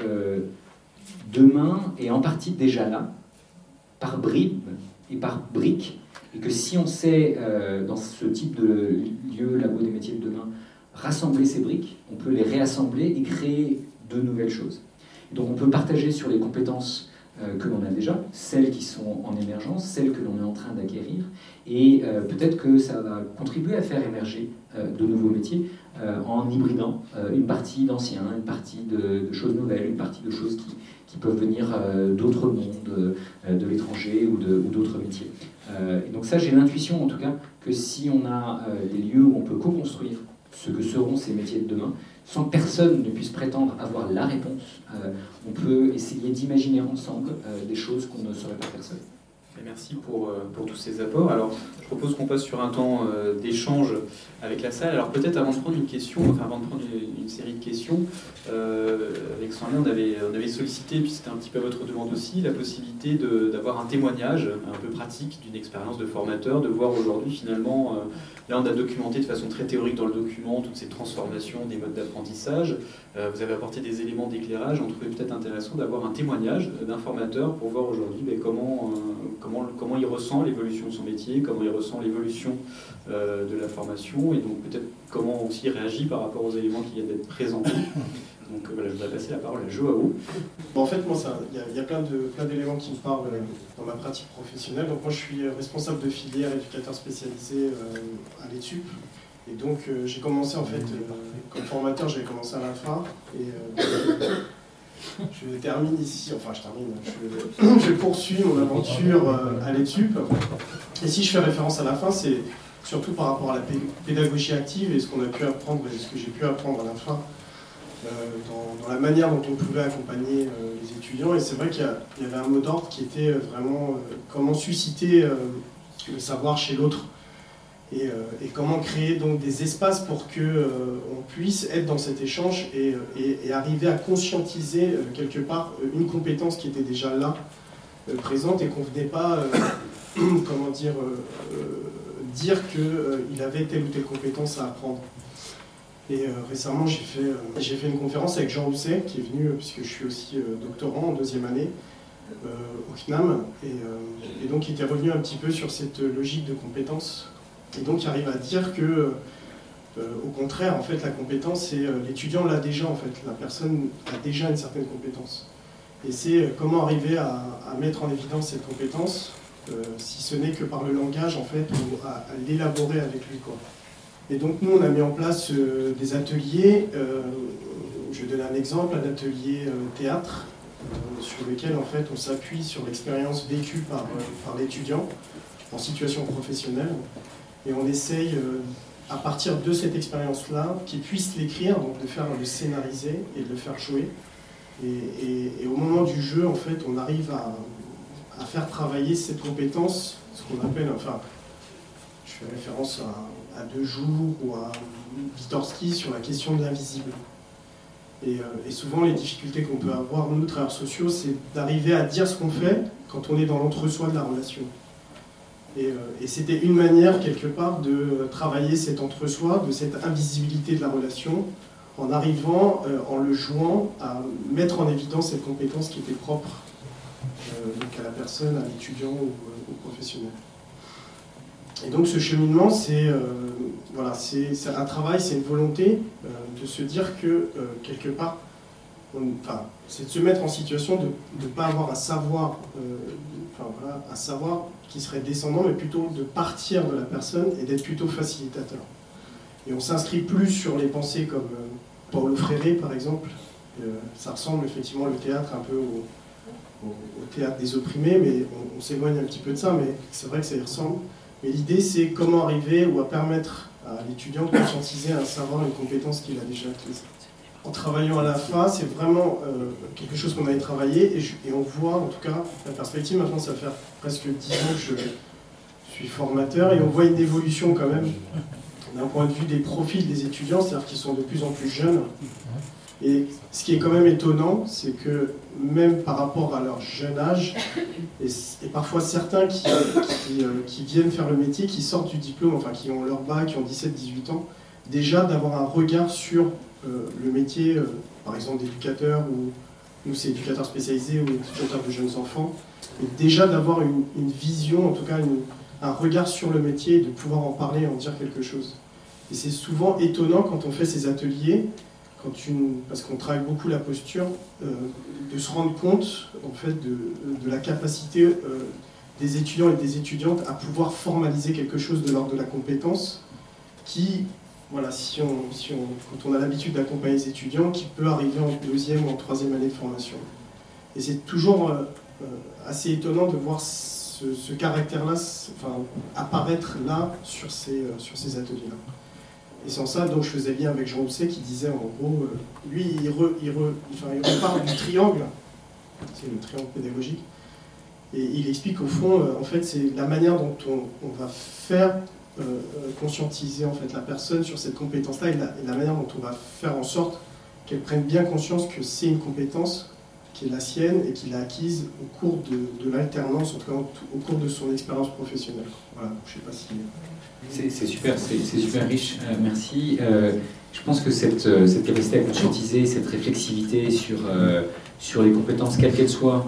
demain est en partie déjà là, par bribes et par briques, et que si on sait, dans ce type de lieu, labo des métiers de demain, rassembler ces briques, on peut les réassembler et créer de nouvelles choses. Donc on peut partager sur les compétences que l'on a déjà, celles qui sont en émergence, celles que l'on est en train d'acquérir, et peut-être que ça va contribuer à faire émerger de nouveaux métiers en hybridant une partie d'anciens, une partie de choses nouvelles, une partie de choses qui peuvent venir d'autres mondes, de l'étranger ou d'autres métiers. Et donc ça, j'ai l'intuition en tout cas que si on a des lieux où on peut co-construire ce que seront ces métiers de demain, sans que personne ne puisse prétendre avoir la réponse, on peut essayer d'imaginer ensemble des choses qu'on ne saurait pas faire seul. Et merci pour tous ces apports. Alors, je propose qu'on passe sur un temps d'échange avec la salle. Alors, peut-être avant de prendre avant de prendre une série de questions, Alexandre, on avait sollicité, puis c'était un petit peu à votre demande aussi, la possibilité d'avoir un témoignage un peu pratique d'une expérience de formateur, de voir aujourd'hui finalement, là on a documenté de façon très théorique dans le document toutes ces transformations des modes d'apprentissage. Vous avez apporté des éléments d'éclairage. On trouvait peut-être intéressant d'avoir un témoignage d'un formateur pour voir aujourd'hui comment il ressent l'évolution de son métier, comment il ressent l'évolution de la formation, et donc peut-être comment aussi il réagit par rapport aux éléments qui viennent d'être présentés. Donc voilà, je voudrais passer la parole à Joao. Bon, en fait, moi, il y a plein d'éléments qui me parlent dans ma pratique professionnelle. Donc moi, je suis responsable de filière éducateur spécialisé à l'ETSUP. Et donc, j'ai commencé, en fait, comme formateur, j'ai commencé à l'INFRA. Et je termine ici, je poursuis mon aventure à l'ETSUP. Et si je fais référence à la fin, c'est surtout par rapport à la pédagogie active et ce qu'on a pu apprendre et ce que j'ai pu apprendre à l'INFRA dans la manière dont on pouvait accompagner les étudiants. Et c'est vrai qu'il y avait un mot d'ordre qui était vraiment comment susciter le savoir chez l'autre et comment créer donc des espaces pour qu'on puisse être dans cet échange et arriver à conscientiser quelque part une compétence qui était déjà là, présente, et qu'on ne venait pas dire qu'il avait telle ou telle compétence à apprendre. Et récemment, j'ai fait une conférence avec Jean Housset, qui est venu, puisque je suis aussi doctorant en 2e année, au CNAM. Et donc il était revenu un petit peu sur cette logique de compétence, et donc il arrive à dire que, au contraire, en fait, la compétence, c'est l'étudiant l'a déjà, en fait, la personne a déjà une certaine compétence. Et c'est comment arriver à mettre en évidence cette compétence, si ce n'est que par le langage, en fait, ou à l'élaborer avec lui, quoi. Et donc nous, on a mis en place des ateliers, je vais donner un exemple, un atelier théâtre, sur lequel en fait on s'appuie sur l'expérience vécue par l'étudiant en situation professionnelle, et on essaye à partir de cette expérience-là qu'il puisse l'écrire, donc de faire le scénariser et de le faire jouer, et au moment du jeu en fait on arrive à faire travailler cette compétence, ce qu'on appelle, enfin je fais référence à Deux Jours ou à Vygotsky sur la question de l'invisible. Et souvent, les difficultés qu'on peut avoir, nous, travailleurs sociaux, c'est d'arriver à dire ce qu'on fait quand on est dans l'entre-soi de la relation. Et c'était une manière, quelque part, de travailler cet entre-soi, de cette invisibilité de la relation, en arrivant, en le jouant, à mettre en évidence cette compétence qui était propre donc à la personne, à l'étudiant ou au professionnel. Et donc ce cheminement, c'est un travail, c'est une volonté de se dire que, quelque part, c'est de se mettre en situation de ne pas avoir un savoir, un savoir qui serait descendant, mais plutôt de partir de la personne et d'être plutôt facilitateur. Et on s'inscrit plus sur les pensées comme Paulo Freire, par exemple. Ça ressemble effectivement le théâtre un peu au théâtre des opprimés, mais on s'éloigne un petit peu de ça, mais c'est vrai que ça y ressemble. Mais l'idée, c'est comment arriver ou à permettre à l'étudiant de conscientiser un savoir, une compétence qu'il a déjà acquise. En travaillant à la fin, c'est vraiment quelque chose qu'on avait travaillé, et on voit, en tout cas, la perspective, maintenant ça fait presque 10 ans que je suis formateur, et on voit une évolution quand même, d'un point de vue des profils des étudiants, c'est-à-dire qu'ils sont de plus en plus jeunes. Et ce qui est quand même étonnant, c'est que même par rapport à leur jeune âge, et parfois certains qui viennent faire le métier, qui sortent du diplôme, enfin qui ont leur bac, qui ont 17-18 ans, déjà d'avoir un regard sur le métier, par exemple d'éducateur, ou nous c'est éducateur spécialisé ou éducateur de jeunes enfants, et déjà d'avoir une vision, en tout cas un regard sur le métier, et de pouvoir en parler, en dire quelque chose. Et c'est souvent étonnant quand on fait ces ateliers, parce qu'on travaille beaucoup la posture, de se rendre compte en fait, de la capacité des étudiants et des étudiantes à pouvoir formaliser quelque chose de l'ordre de la compétence qui, voilà, quand on a l'habitude d'accompagner les étudiants, qui peut arriver en 2e ou en 3e année de formation. Et c'est toujours assez étonnant de voir ce caractère-là apparaître là sur ces ateliers-là. Et sans ça, donc je faisais lien avec Jean Housset qui disait en gros, lui il reparle du triangle, c'est le triangle pédagogique, et il explique au fond, en fait, c'est la manière dont on va faire conscientiser en fait la personne sur cette compétence-là, et la manière dont on va faire en sorte qu'elle prenne bien conscience que c'est une compétence qui est la sienne et qu'il a acquise au cours de l'alternance, en tout cas au cours de son expérience professionnelle. Voilà, je ne sais pas si... C'est super, c'est super riche, merci. Je pense que cette capacité à conscientiser, cette réflexivité sur les compétences, quelles qu'elles soient,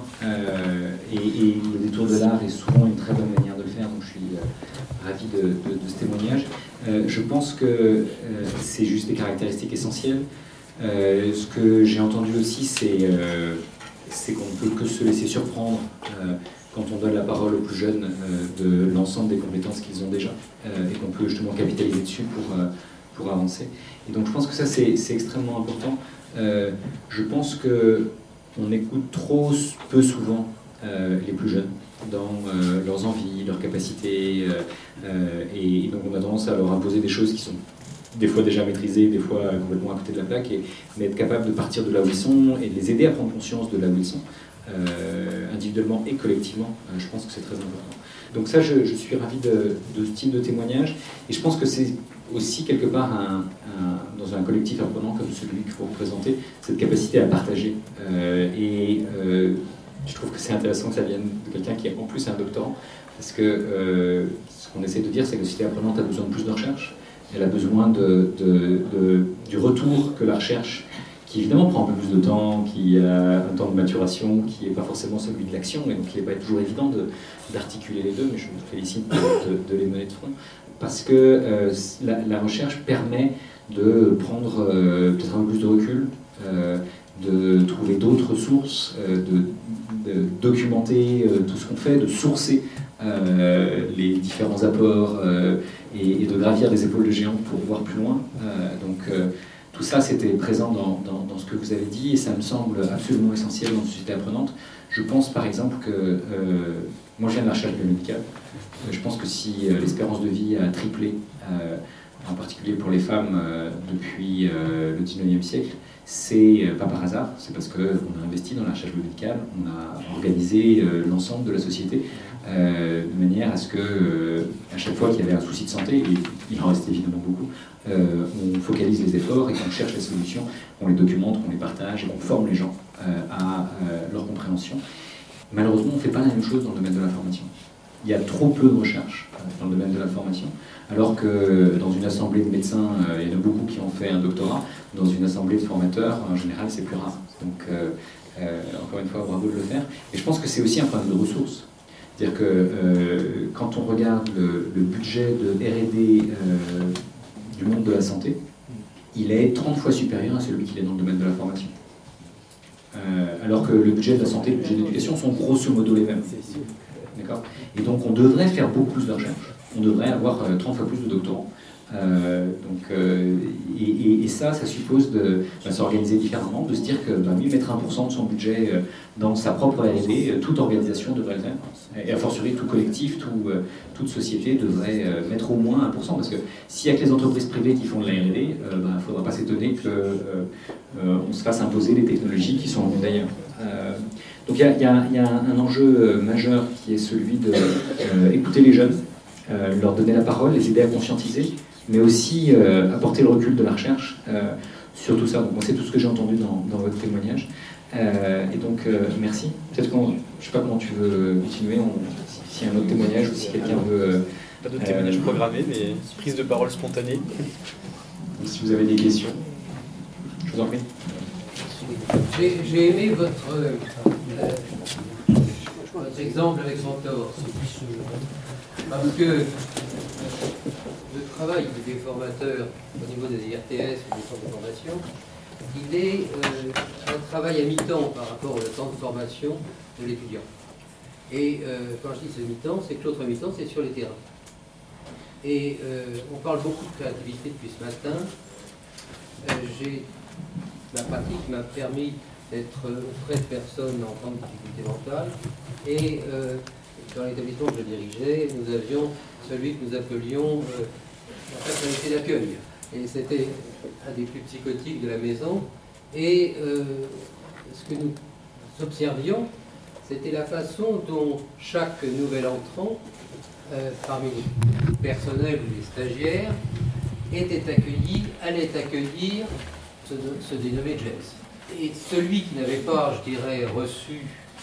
et le détour de l'art est souvent une très bonne manière de le faire, donc je suis ravi de ce témoignage. Je pense que c'est juste des caractéristiques essentielles. Ce que j'ai entendu aussi, c'est qu'on ne peut que se laisser surprendre quand on donne la parole aux plus jeunes de l'ensemble des compétences qu'ils ont déjà, et qu'on peut justement capitaliser dessus pour avancer. Et donc je pense que ça c'est extrêmement important. Je pense qu'on écoute trop peu souvent les plus jeunes dans leurs envies, leurs capacités, et donc on a tendance à leur imposer des choses qui sont des fois déjà maîtrisées, des fois complètement à côté de la plaque, mais être capable de partir de là où ils sont et de les aider à prendre conscience de là où ils sont. Individuellement et collectivement, je pense que c'est très important. Donc ça, je suis ravi de ce type de témoignage, et je pense que c'est aussi quelque part dans un collectif apprenant comme celui que vous représentez, cette capacité à partager. Je trouve que c'est intéressant que ça vienne de quelqu'un qui est en plus un doctorant, parce que ce qu'on essaie de dire, c'est que la société apprenante a besoin de plus de recherche, elle a besoin du retour que la recherche, qui évidemment prend un peu plus de temps, qui a un temps de maturation qui n'est pas forcément celui de l'action, et donc il n'est pas toujours évident d'articuler les deux, mais je vous félicite de les mener de front, parce que la recherche permet de prendre peut-être un peu plus de recul, de trouver d'autres sources, de documenter tout ce qu'on fait, de sourcer les différents apports et de gravir des épaules de géants pour voir plus loin. Tout ça, c'était présent dans ce que vous avez dit, et ça me semble absolument essentiel dans une société apprenante. Je pense par exemple que, moi je viens de la recherche biomédicale, je pense que si l'espérance de vie a triplé, en particulier pour les femmes depuis le 19e siècle, c'est pas par hasard, c'est parce qu'on a investi dans la recherche biomédicale, on a organisé l'ensemble de la société de manière à ce que, à chaque fois qu'il y avait un souci de santé, et il en reste évidemment beaucoup, on focalise les efforts et qu'on cherche les solutions, qu'on les documente, qu'on les partage et qu'on forme les gens à leur compréhension. Malheureusement, on ne fait pas la même chose dans le domaine de la formation. Il y a trop peu de recherche dans le domaine de la formation, alors que dans une assemblée de médecins, il y en a beaucoup qui ont fait un doctorat. Dans une assemblée de formateurs, en général, c'est plus rare. Donc, encore une fois, bravo de le faire. Et je pense que c'est aussi un problème de ressources. C'est-à-dire que quand on regarde le budget de R&D du monde de la santé, il est 30 fois supérieur à celui qu'il est dans le domaine de la formation. Alors que le budget de la santé et le budget de l'éducation sont grosso modo les mêmes. D'accord ? Et donc on devrait faire beaucoup plus de recherche, on devrait avoir 30 fois plus de doctorants. Et ça suppose de s'organiser différemment, de se dire que mieux mettre 1% de son budget dans sa propre R&D, toute organisation devrait le faire. Et a fortiori, tout collectif, toute société devrait mettre au moins 1%, parce que s'il n'y a que les entreprises privées qui font de la R&D, il ne faudra pas s'étonner qu'on se fasse imposer des technologies qui sont venues d'ailleurs. Donc il y a un enjeu majeur qui est celui d'écouter les jeunes, leur donner la parole, les aider à conscientiser, mais aussi apporter le recul de la recherche sur tout ça. Donc moi c'est tout ce que j'ai entendu dans votre témoignage. Et donc merci. Peut-être qu'on, je ne sais pas comment tu veux continuer, s'il y a un autre témoignage ou si quelqu'un veut... Pas d'autres témoignages programmés, mais prise de parole spontanée. Si vous avez des questions, je vous en prie. J'ai aimé votre exemple avec Mentor, parce que le travail des formateurs au niveau des IRTS et des centres de formation, il est un travail à mi-temps par rapport au temps de formation de l'étudiant. Et quand je dis ce mi-temps, c'est que l'autre mi-temps, c'est sur les terrains. Et on parle beaucoup de créativité depuis ce matin. La pratique m'a permis d'être auprès de personnes en grande difficulté mentale. Et dans l'établissement que je dirigeais, nous avions celui que nous appelions la personnalité d'accueil. Et c'était un des plus psychotiques de la maison. Et ce que nous observions, c'était la façon dont chaque nouvel entrant, parmi les personnels ou les stagiaires, allait accueillir se dénommait James. Et celui qui n'avait pas, je dirais, reçu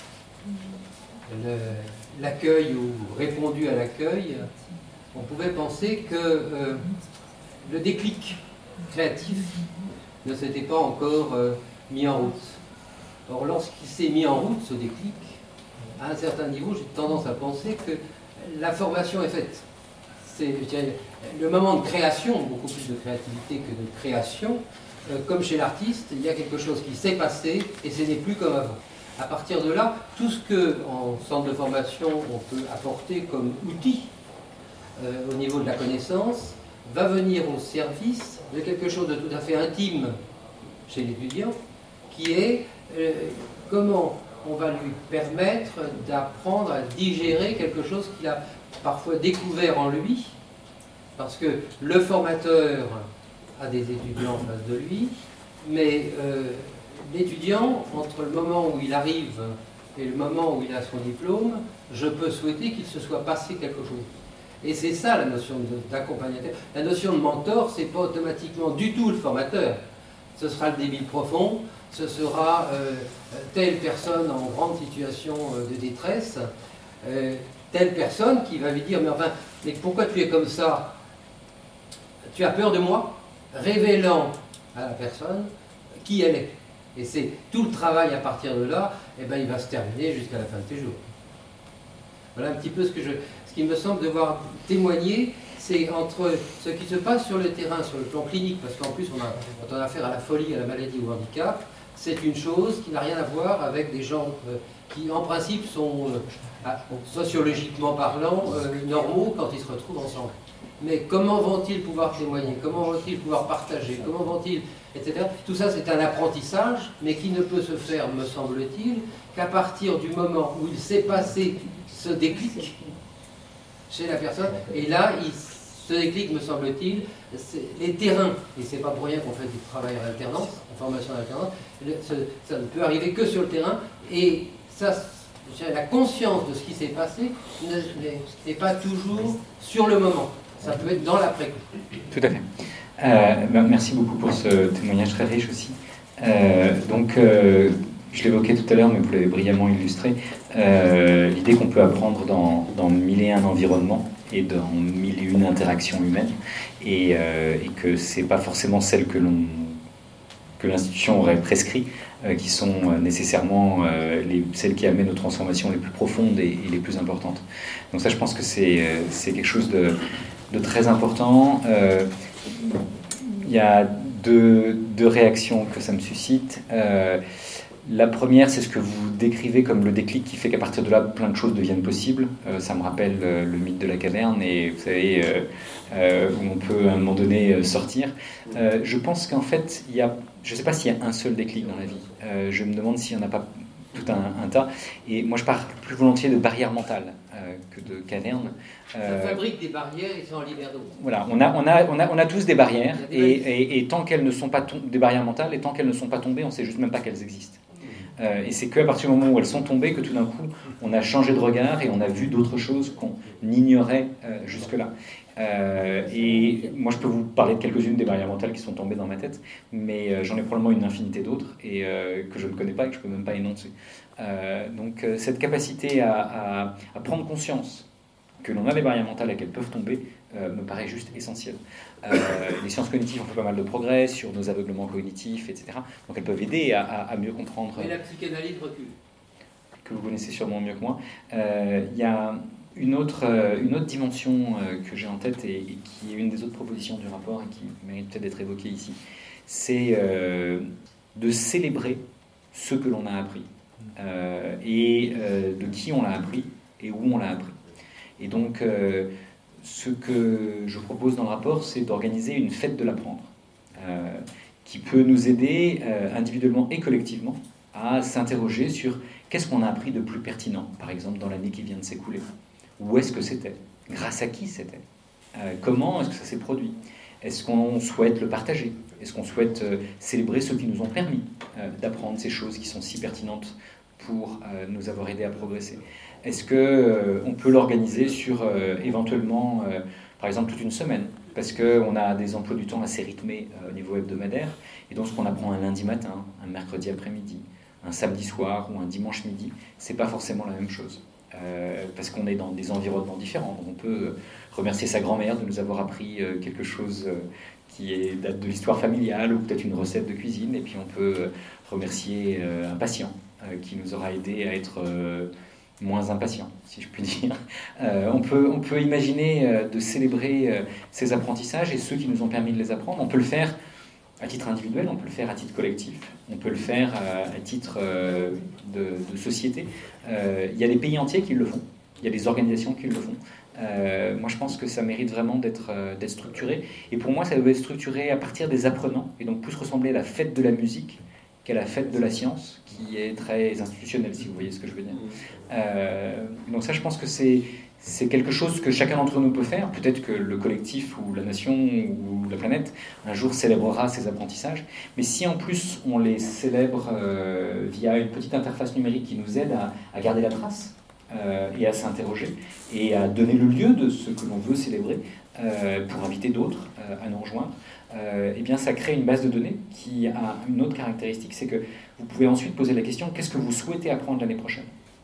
l'accueil ou répondu à l'accueil, on pouvait penser que le déclic créatif ne s'était pas encore mis en route. Or, lorsqu'il s'est mis en route, ce déclic, à un certain niveau, j'ai tendance à penser que la formation est faite. C'est le moment de création, beaucoup plus de créativité que de création. Comme chez l'artiste, il y a quelque chose qui s'est passé et ce n'est plus comme avant. À partir de là, tout ce qu'en centre de formation on peut apporter comme outil au niveau de la connaissance va venir au service de quelque chose de tout à fait intime chez l'étudiant, qui est comment on va lui permettre d'apprendre à digérer quelque chose qu'il a parfois découvert en lui, parce que le formateur a des étudiants en face de lui, mais l'étudiant, entre le moment où il arrive et le moment où il a son diplôme, je peux souhaiter qu'il se soit passé quelque chose. Et c'est ça la notion d'accompagnateur. La notion de mentor, c'est pas automatiquement du tout le formateur. Ce sera le débit profond, ce sera telle personne en grande situation de détresse, telle personne qui va lui dire mais pourquoi tu es comme ça? Tu as peur de moi? Révélant à la personne qui elle est. Et c'est tout le travail à partir de là, eh ben, il va se terminer jusqu'à la fin de tes jours. Voilà un petit peu ce qui me semble devoir témoigner, c'est entre ce qui se passe sur le terrain, sur le plan clinique, parce qu'en plus, quand on a affaire à la folie, à la maladie ou au handicap, c'est une chose qui n'a rien à voir avec des gens qui, en principe, sont sociologiquement parlant normaux quand ils se retrouvent ensemble. Mais comment vont-ils pouvoir témoigner? Comment vont-ils pouvoir partager? Comment vont-ils, etc. Tout ça, c'est un apprentissage, mais qui ne peut se faire, me semble-t-il, qu'à partir du moment où il s'est passé ce déclic chez la personne. Et là, ce déclic, me semble-t-il, les terrains, et c'est pas pour rien qu'on fait du travail en alternance, en formation en alternance, ça ne peut arriver que sur le terrain, et ça, la conscience de ce qui s'est passé n'est pas toujours sur le moment. Ça peut être dans l'après-coup. Tout à fait. Merci beaucoup pour ce témoignage très riche aussi. Je l'évoquais tout à l'heure, mais vous l'avez brillamment illustré, l'idée qu'on peut apprendre dans 1001 environnements et dans 1001 interactions humaines, et que ce n'est pas forcément celles que l'institution aurait prescrit, qui sont nécessairement celles qui amènent aux transformations les plus profondes et les plus importantes. Donc ça, je pense que c'est quelque chose de très important. Il y a deux réactions que ça me suscite. La première, c'est ce que vous décrivez comme le déclic qui fait qu'à partir de là, plein de choses deviennent possibles. Ça me rappelle le mythe de la caverne, et vous savez, où on peut à un moment donné sortir. Je pense qu'en fait, je ne sais pas s'il y a un seul déclic dans la vie. Je me demande s'il n'y en a pas tout un tas. Et moi, je parle plus volontiers de barrières mentales que de cavernes. Ça fabrique des barrières et c'est en libère d'autres. Voilà, on a tous des barrières, et tant qu'elles ne sont pas des barrières mentales, et tant qu'elles ne sont pas tombées, on ne sait juste même pas qu'elles existent. Et c'est qu'à partir du moment où elles sont tombées que tout d'un coup, on a changé de regard et on a vu d'autres choses qu'on ignorait jusque-là. Et moi, je peux vous parler de quelques-unes des barrières mentales qui sont tombées dans ma tête, mais j'en ai probablement une infinité d'autres et que je ne connais pas et que je ne peux même pas énoncer. Donc cette capacité à prendre conscience que l'on a des barrières mentales et qu'elles peuvent tomber me paraît juste essentielle. Les sciences cognitives ont fait pas mal de progrès sur nos aveuglements cognitifs, etc. Donc elles peuvent aider à mieux comprendre. Mais la psychanalyse recule. Que vous connaissez sûrement mieux que moi. Il y a une autre dimension que j'ai en tête et qui est une des autres propositions du rapport et qui mérite peut-être d'être évoquée ici. C'est de célébrer ce que l'on a appris et de qui on l'a appris et où on l'a appris. Et donc, ce que je propose dans le rapport, c'est d'organiser une fête de l'apprendre qui peut nous aider individuellement et collectivement à s'interroger sur qu'est-ce qu'on a appris de plus pertinent, par exemple dans l'année qui vient de s'écouler. Où est-ce que c'était? Grâce à qui c'était? Comment est-ce que ça s'est produit? Est-ce qu'on souhaite le partager? Est-ce qu'on souhaite célébrer ceux qui nous ont permis d'apprendre ces choses qui sont si pertinentes pour nous avoir aidés à progresser? Est-ce qu'on peut l'organiser sur éventuellement, par exemple, toute une semaine? Parce qu'on a des emplois du temps assez rythmés au niveau hebdomadaire, et donc ce qu'on apprend un lundi matin, un mercredi après-midi, un samedi soir ou un dimanche midi, c'est pas forcément la même chose. Parce qu'on est dans des environnements différents. Donc on peut remercier sa grand-mère de nous avoir appris quelque chose qui date de l'histoire familiale ou peut-être une recette de cuisine, et puis on peut remercier un patient qui nous aura aidé à être moins impatient, si je puis dire. On peut imaginer de célébrer ces apprentissages et ceux qui nous ont permis de les apprendre. On peut le faire à titre individuel, on peut le faire à titre collectif, on peut le faire à titre de société. Il y a des pays entiers qui le font, il y a des organisations qui le font. Moi, je pense que ça mérite vraiment d'être structuré. Et pour moi, ça doit être structuré à partir des apprenants, et donc plus ressembler à la fête de la musique qu'à la fête de la science, qui est très institutionnelle, si vous voyez ce que je veux dire. Donc ça, je pense que c'est quelque chose que chacun d'entre nous peut faire. Peut-être que le collectif ou la nation ou la planète un jour célébrera ces apprentissages. Mais si en plus on les célèbre via une petite interface numérique qui nous aide à garder la trace et à s'interroger et à donner le lieu de ce que l'on veut célébrer pour inviter d'autres à nous rejoindre, eh bien ça crée une base de données qui a une autre caractéristique, c'est que vous pouvez ensuite poser la question: qu'est-ce que vous souhaitez apprendre l'année prochaine?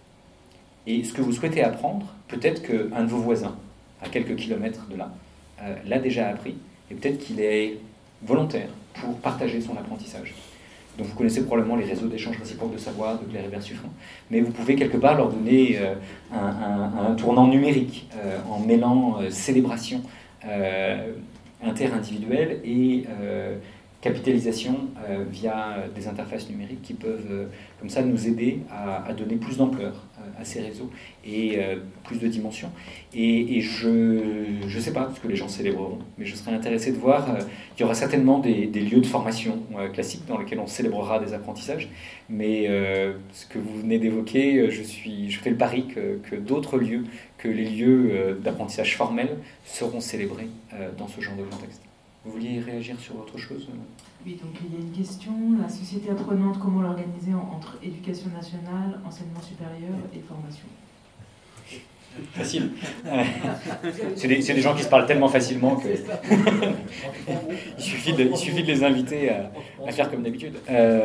Et ce que vous souhaitez apprendre, peut-être qu'un de vos voisins, à quelques kilomètres de là, l'a déjà appris, et peut-être qu'il est volontaire pour partager son apprentissage. Donc vous connaissez probablement les réseaux d'échange réciproque de savoir, de Claire Hébert-Suffren, mais vous pouvez quelque part leur donner un tournant numérique en mêlant célébration interindividuelle et capitalisation via des interfaces numériques qui peuvent comme ça nous aider à donner plus d'ampleur à ces réseaux et plus de dimensions. Et je ne sais pas ce que les gens célébreront, mais je serais intéressé de voir, il y aura certainement des lieux de formation classiques dans lesquels on célébrera des apprentissages, mais ce que vous venez d'évoquer, je fais le pari que d'autres lieux, que les lieux d'apprentissage formel seront célébrés dans ce genre de contexte. Vous vouliez réagir sur autre chose ? Oui, donc il y a une question. La société apprenante, comment l'organiser entre éducation nationale, enseignement supérieur et formation ? Facile. C'est des gens qui se parlent tellement facilement que il suffit de les inviter à faire comme d'habitude.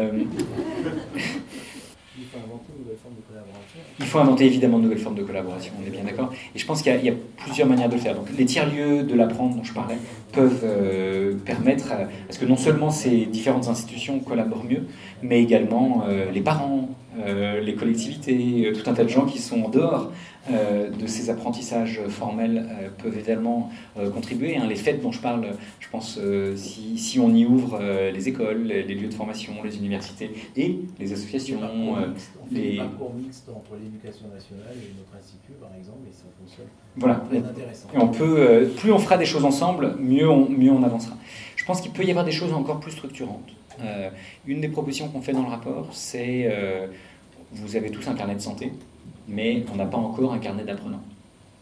Il faut inventer évidemment de nouvelles formes de collaboration, on est bien d'accord. Et je pense qu'il y a plusieurs manières de le faire. Donc, les tiers-lieux de l'apprendre dont je parlais peuvent permettre, parce que non seulement ces différentes institutions collaborent mieux, mais également les parents, les collectivités, tout un tas de gens qui sont en dehors de ces apprentissages formels peuvent également contribuer. Les fêtes dont je parle, je pense, si on y ouvre les écoles, les lieux de formation, les universités et les associations. On fait des parcours mixtes entre l'éducation nationale et notre institut, par exemple, et ça fonctionne. Voilà. C'est intéressant. Et on peut, plus on fera des choses ensemble, mieux on avancera. Je pense qu'il peut y avoir des choses encore plus structurantes. Une des propositions qu'on fait dans le rapport, c'est vous avez tous un carnet de santé, mais on n'a pas encore un carnet d'apprenants. D'accord ?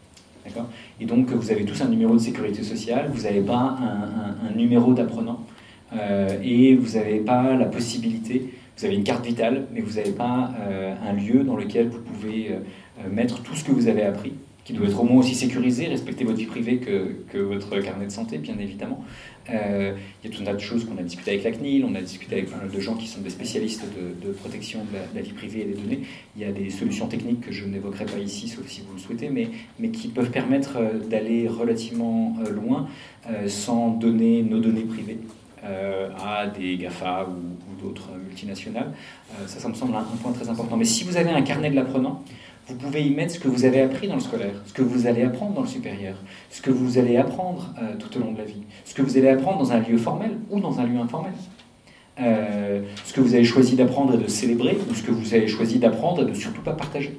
Et donc, vous avez tous un numéro de sécurité sociale, vous n'avez pas un numéro d'apprenant, et vous n'avez pas la possibilité, vous avez une carte vitale, mais vous n'avez pas un lieu dans lequel vous pouvez mettre tout ce que vous avez appris, qui doit être au moins aussi sécurisé, respecter votre vie privée que votre carnet de santé, bien évidemment. Il y a tout un tas de choses qu'on a discuté avec la CNIL, on a discuté avec plein de gens qui sont des spécialistes de protection de la vie privée et des données. Il y a des solutions techniques que je n'évoquerai pas ici, sauf si vous le souhaitez, mais qui peuvent permettre d'aller relativement loin sans donner nos données privées à des GAFA ou d'autres multinationales. Ça me semble un point très important. Mais si vous avez un carnet de l'apprenant, vous pouvez y mettre ce que vous avez appris dans le scolaire, ce que vous allez apprendre dans le supérieur, ce que vous allez apprendre tout au long de la vie, ce que vous allez apprendre dans un lieu formel ou dans un lieu informel, ce que vous avez choisi d'apprendre et de célébrer, ou ce que vous avez choisi d'apprendre et de surtout pas partager.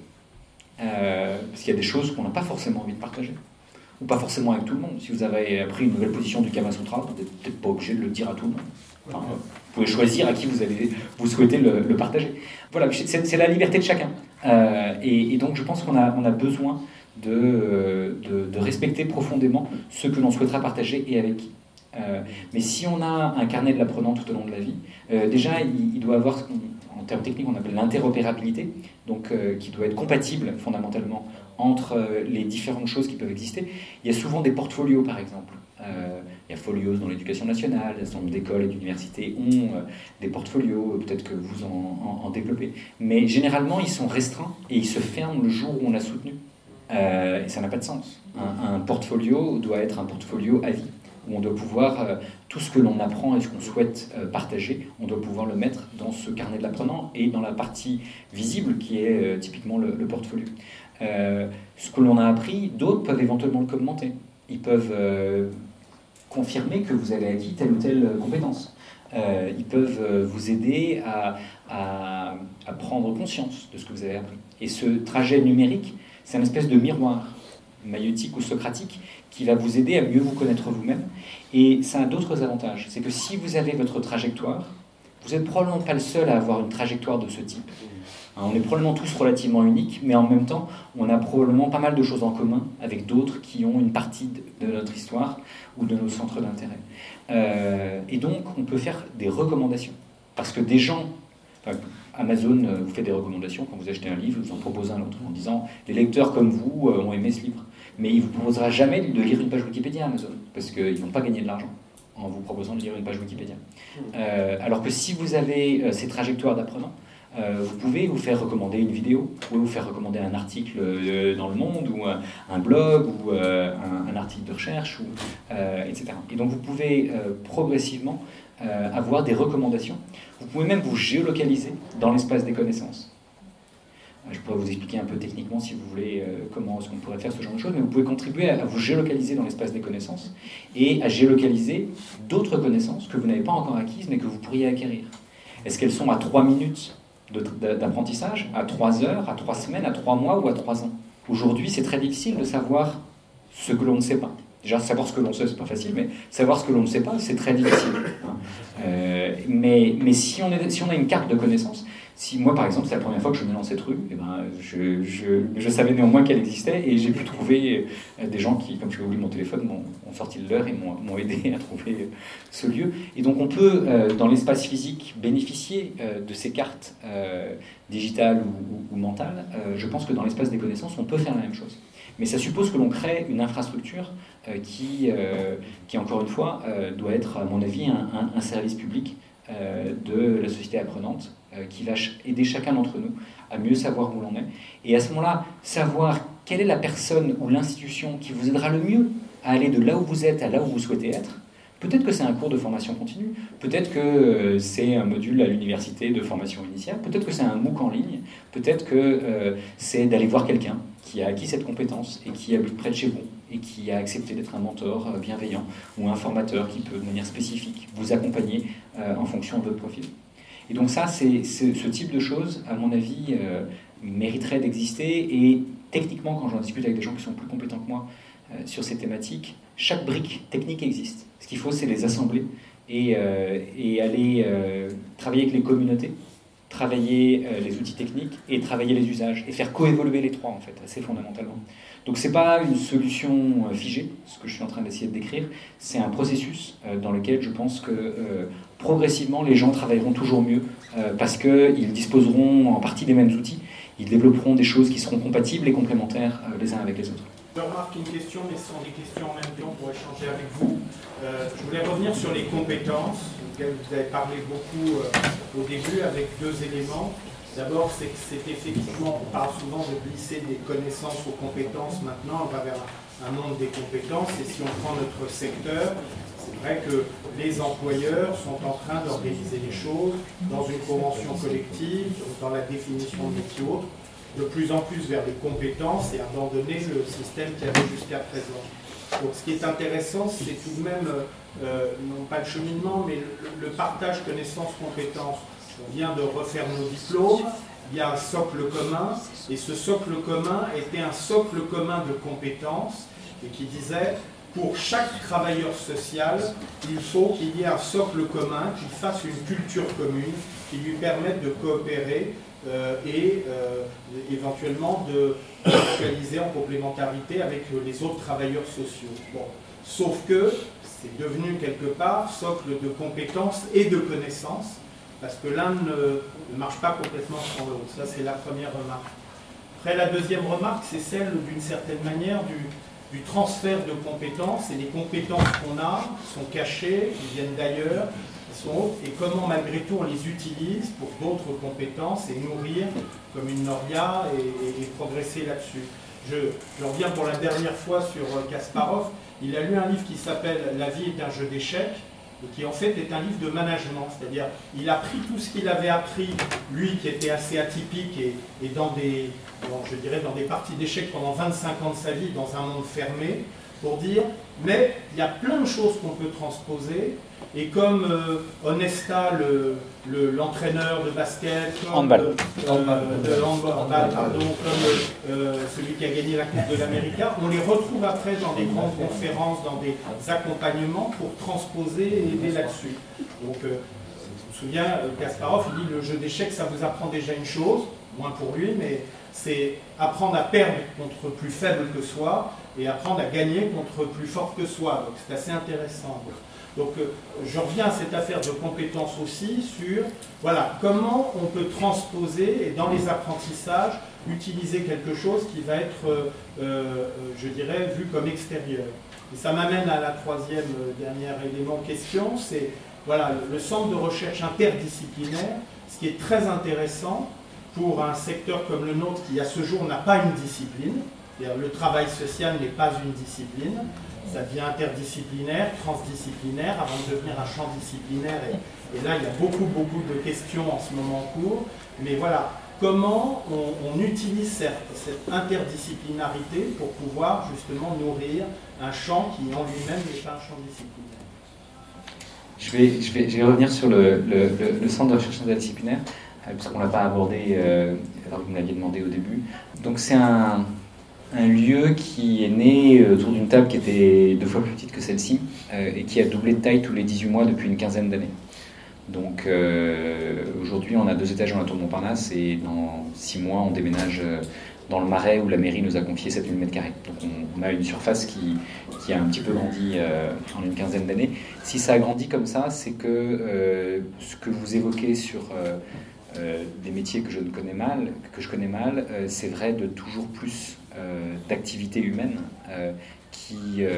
Parce qu'il y a des choses qu'on n'a pas forcément envie de partager, ou pas forcément avec tout le monde. Si vous avez appris une nouvelle position du Kama Sutra, vous n'êtes peut-être pas obligé de le dire à tout le monde. Enfin, vous pouvez choisir à qui vous souhaitez le partager. Voilà, c'est la liberté de chacun. Et donc je pense qu'on a besoin de respecter profondément ce que l'on souhaitera partager et avec qui. Mais si on a un carnet de l'apprenant tout au long de la vie, déjà il doit avoir, en termes techniques, on appelle l'interopérabilité, donc qui doit être compatible fondamentalement entre les différentes choses qui peuvent exister. Il y a souvent des portfolios, par exemple. Il y a Folios dans l'éducation nationale, un certain nombre d'écoles et d'universités ont des portfolios, peut-être que vous en développez. Mais généralement, ils sont restreints et ils se ferment le jour où on l'a soutenu. Et ça n'a pas de sens. Un portfolio doit être un portfolio à vie, où on doit pouvoir, tout ce que l'on apprend et ce qu'on souhaite partager, on doit pouvoir le mettre dans ce carnet de l'apprenant et dans la partie visible qui est typiquement le portfolio. Ce que l'on a appris, d'autres peuvent éventuellement le commenter. Ils peuvent confirmer que vous avez acquis telle ou telle compétence. Ils peuvent vous aider à prendre conscience de ce que vous avez appris. Et ce trajet numérique, c'est une espèce de miroir maïeutique ou socratique qui va vous aider à mieux vous connaître vous-même. Et ça a d'autres avantages. C'est que si vous avez votre trajectoire, vous n'êtes probablement pas le seul à avoir une trajectoire de ce type. On est probablement tous relativement uniques, mais en même temps, on a probablement pas mal de choses en commun avec d'autres qui ont une partie de notre histoire ou de nos centres d'intérêt. Et donc, on peut faire des recommandations. Parce que des gens... Amazon vous fait des recommandations quand vous achetez un livre, vous en proposez un autre en disant « les lecteurs comme vous ont aimé ce livre ». Mais il ne vous proposera jamais de lire une page Wikipédia Amazon, parce qu'ils ne vont pas gagner de l'argent en vous proposant de lire une page Wikipédia. Alors que si vous avez ces trajectoires d'apprenants, Vous pouvez vous faire recommander une vidéo, vous pouvez vous faire recommander un article dans Le Monde, ou un blog, ou un article de recherche, etc. Et donc vous pouvez progressivement avoir des recommandations. Vous pouvez même vous géolocaliser dans l'espace des connaissances. Je pourrais vous expliquer un peu techniquement, si vous voulez, comment est-ce qu'on pourrait faire ce genre de choses, mais vous pouvez contribuer à vous géolocaliser dans l'espace des connaissances et à géolocaliser d'autres connaissances que vous n'avez pas encore acquises, mais que vous pourriez acquérir. Est-ce qu'elles sont à 3 minutes d'apprentissage, à 3 heures, à 3 semaines, à 3 mois ou à 3 ans? Aujourd'hui, c'est très difficile de savoir ce que l'on ne sait pas. Déjà, savoir ce que l'on sait, c'est pas facile, mais savoir ce que l'on ne sait pas, c'est très difficile. Mais si on a une carte de connaissances, si moi, par exemple, c'est la première fois que je me lance cette rue, eh ben, je savais néanmoins qu'elle existait, et j'ai pu trouver des gens qui, comme je l'ai oublié mon téléphone, m'ont sorti de l'heure et m'ont aidé à trouver ce lieu. Et donc on peut, dans l'espace physique, bénéficier de ces cartes digitales ou mentales. Je pense que dans l'espace des connaissances, on peut faire la même chose. Mais ça suppose que l'on crée une infrastructure qui, encore une fois, doit être, à mon avis, un service public de la société apprenante, qui va aider chacun d'entre nous à mieux savoir où l'on est. Et à ce moment-là, savoir quelle est la personne ou l'institution qui vous aidera le mieux à aller de là où vous êtes à là où vous souhaitez être. Peut-être que c'est un cours de formation continue, peut-être que c'est un module à l'université de formation initiale, peut-être que c'est un MOOC en ligne, peut-être que c'est d'aller voir quelqu'un qui a acquis cette compétence et qui habite près de chez vous et qui a accepté d'être un mentor bienveillant ou un formateur qui peut, de manière spécifique, vous accompagner en fonction de votre profil. Et donc ça, ce type de choses, à mon avis, mériterait d'exister. Et techniquement, quand j'en discute avec des gens qui sont plus compétents que moi sur ces thématiques, chaque brique technique existe. Ce qu'il faut, c'est les assembler et aller travailler avec les communautés, travailler les outils techniques et travailler les usages, et faire coévoluer les trois, en fait, assez fondamentalement. Donc c'est pas une solution figée, ce que je suis en train d'essayer de décrire, c'est un processus dans lequel je pense que progressivement les gens travailleront toujours mieux parce qu'ils disposeront en partie des mêmes outils, ils développeront des choses qui seront compatibles et complémentaires les uns avec les autres. Je remarque une question, mais ce sont des questions en même temps pour échanger avec vous. Je voulais revenir sur les compétences, auxquelles vous avez parlé beaucoup au début, avec 2 éléments. D'abord, c'est effectivement, on parle souvent de glisser des connaissances aux compétences. Maintenant, on va vers un monde des compétences. Et si on prend notre secteur, c'est vrai que les employeurs sont en train d'organiser les choses dans une convention collective, dans la définition de métier autre, de plus en plus vers les compétences et abandonner le système qu'il y avait jusqu'à présent. Donc ce qui est intéressant, c'est tout de même, non pas le cheminement, mais le partage connaissances-compétences. On vient de refaire nos diplômes, il y a un socle commun, et ce socle commun était un socle commun de compétences, et qui disait, pour chaque travailleur social, il faut qu'il y ait un socle commun qui fasse une culture commune, qui lui permette de coopérer et éventuellement de réaliser en complémentarité avec les autres travailleurs sociaux. Bon. Sauf que c'est devenu quelque part socle de compétences et de connaissances, parce que l'un ne marche pas complètement sans l'autre. Ça, c'est la première remarque. Après, la deuxième remarque, c'est celle, d'une certaine manière, du transfert de compétences. Et les compétences qu'on a sont cachées, ils viennent d'ailleurs, et comment, malgré tout, on les utilise pour d'autres compétences et nourrir comme une noria et progresser là-dessus. Je reviens pour la dernière fois sur Kasparov. Il a lu un livre qui s'appelle « La vie est un jeu d'échecs », et qui en fait est un livre de management, c'est-à-dire il a pris tout ce qu'il avait appris, lui qui était assez atypique et dans des parties d'échecs pendant 25 ans de sa vie, dans un monde fermé, pour dire, mais il y a plein de choses qu'on peut transposer, et comme Onesta, l'entraîneur de basket, comme celui qui a gagné la Coupe de l'Amérique, on les retrouve après dans des grandes conférences, dans des accompagnements pour transposer et aider là-dessus. Donc, je me souviens, Kasparov, il dit le jeu d'échecs, ça vous apprend déjà une chose, moins pour lui, mais c'est apprendre à perdre contre plus faible que soi et apprendre à gagner contre plus fort que soi. Donc, c'est assez intéressant. Donc je reviens à cette affaire de compétences aussi sur voilà, comment on peut transposer et dans les apprentissages utiliser quelque chose qui va être, je dirais, vu comme extérieur. Et ça m'amène à la troisième dernière élément question, c'est voilà, le centre de recherche interdisciplinaire, ce qui est très intéressant pour un secteur comme le nôtre qui à ce jour n'a pas une discipline. Le travail social n'est pas une discipline, ça devient interdisciplinaire, transdisciplinaire, avant de devenir un champ disciplinaire. Et là, il y a beaucoup de questions en ce moment en cours. Mais voilà, comment on utilise cette interdisciplinarité pour pouvoir justement nourrir un champ qui en lui-même n'est pas un champ disciplinaire. Je vais revenir sur le centre de recherche interdisciplinaire, puisqu'on ne l'a pas abordé alors que vous me l'aviez demandé au début. Donc c'est un lieu qui est né autour d'une table qui était 2 fois plus petite que celle-ci et qui a doublé de taille tous les 18 mois depuis une quinzaine d'années. Donc aujourd'hui on a 2 étages dans la tour de Montparnasse et dans 6 mois on déménage dans le Marais où la mairie nous a confié 7000 m². Donc on a une surface qui a un petit peu grandi en une quinzaine d'années. Si ça a grandi comme ça, c'est que ce que vous évoquez sur des métiers que je connais mal, c'est vrai de toujours plus d'activités humaines qui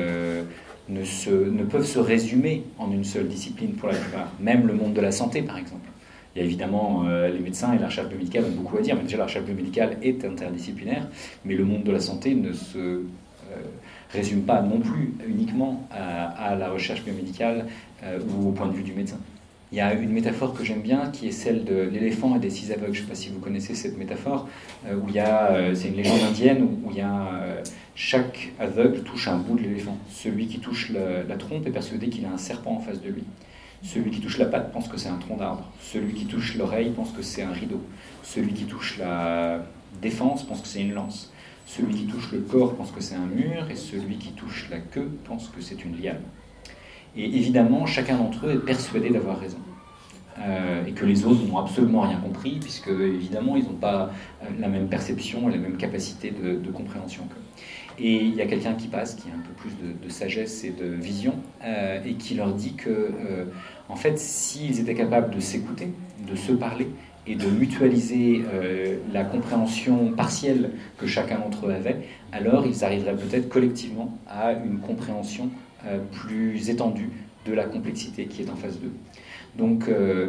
ne peuvent se résumer en une seule discipline pour la plupart. Même le monde de la santé, par exemple. Il y a évidemment les médecins et la recherche biomédicale ont beaucoup à dire, mais déjà la recherche biomédicale est interdisciplinaire, mais le monde de la santé ne se résume pas non plus uniquement à la recherche biomédicale ou au point de vue du médecin. Il y a une métaphore que j'aime bien qui est celle de l'éléphant et des 6 aveugles. Je ne sais pas si vous connaissez cette métaphore, où il y a, c'est une légende indienne où il y a chaque aveugle touche un bout de l'éléphant. Celui qui touche la trompe est persuadé qu'il a un serpent en face de lui. Celui qui touche la patte pense que c'est un tronc d'arbre. Celui qui touche l'oreille pense que c'est un rideau. Celui qui touche la défense pense que c'est une lance. Celui qui touche le corps pense que c'est un mur. Et celui qui touche la queue pense que c'est une liane. Et évidemment, chacun d'entre eux est persuadé d'avoir raison. Et que les autres n'ont absolument rien compris, puisque évidemment, ils n'ont pas la même perception et la même capacité de compréhension qu'eux. Et il y a quelqu'un qui passe, qui a un peu plus de sagesse et de vision, et qui leur dit que, en fait, s'ils étaient capables de s'écouter, de se parler, et de mutualiser la compréhension partielle que chacun d'entre eux avait, alors ils arriveraient peut-être collectivement à une compréhension plus étendue de la complexité qui est en face d'eux. Donc,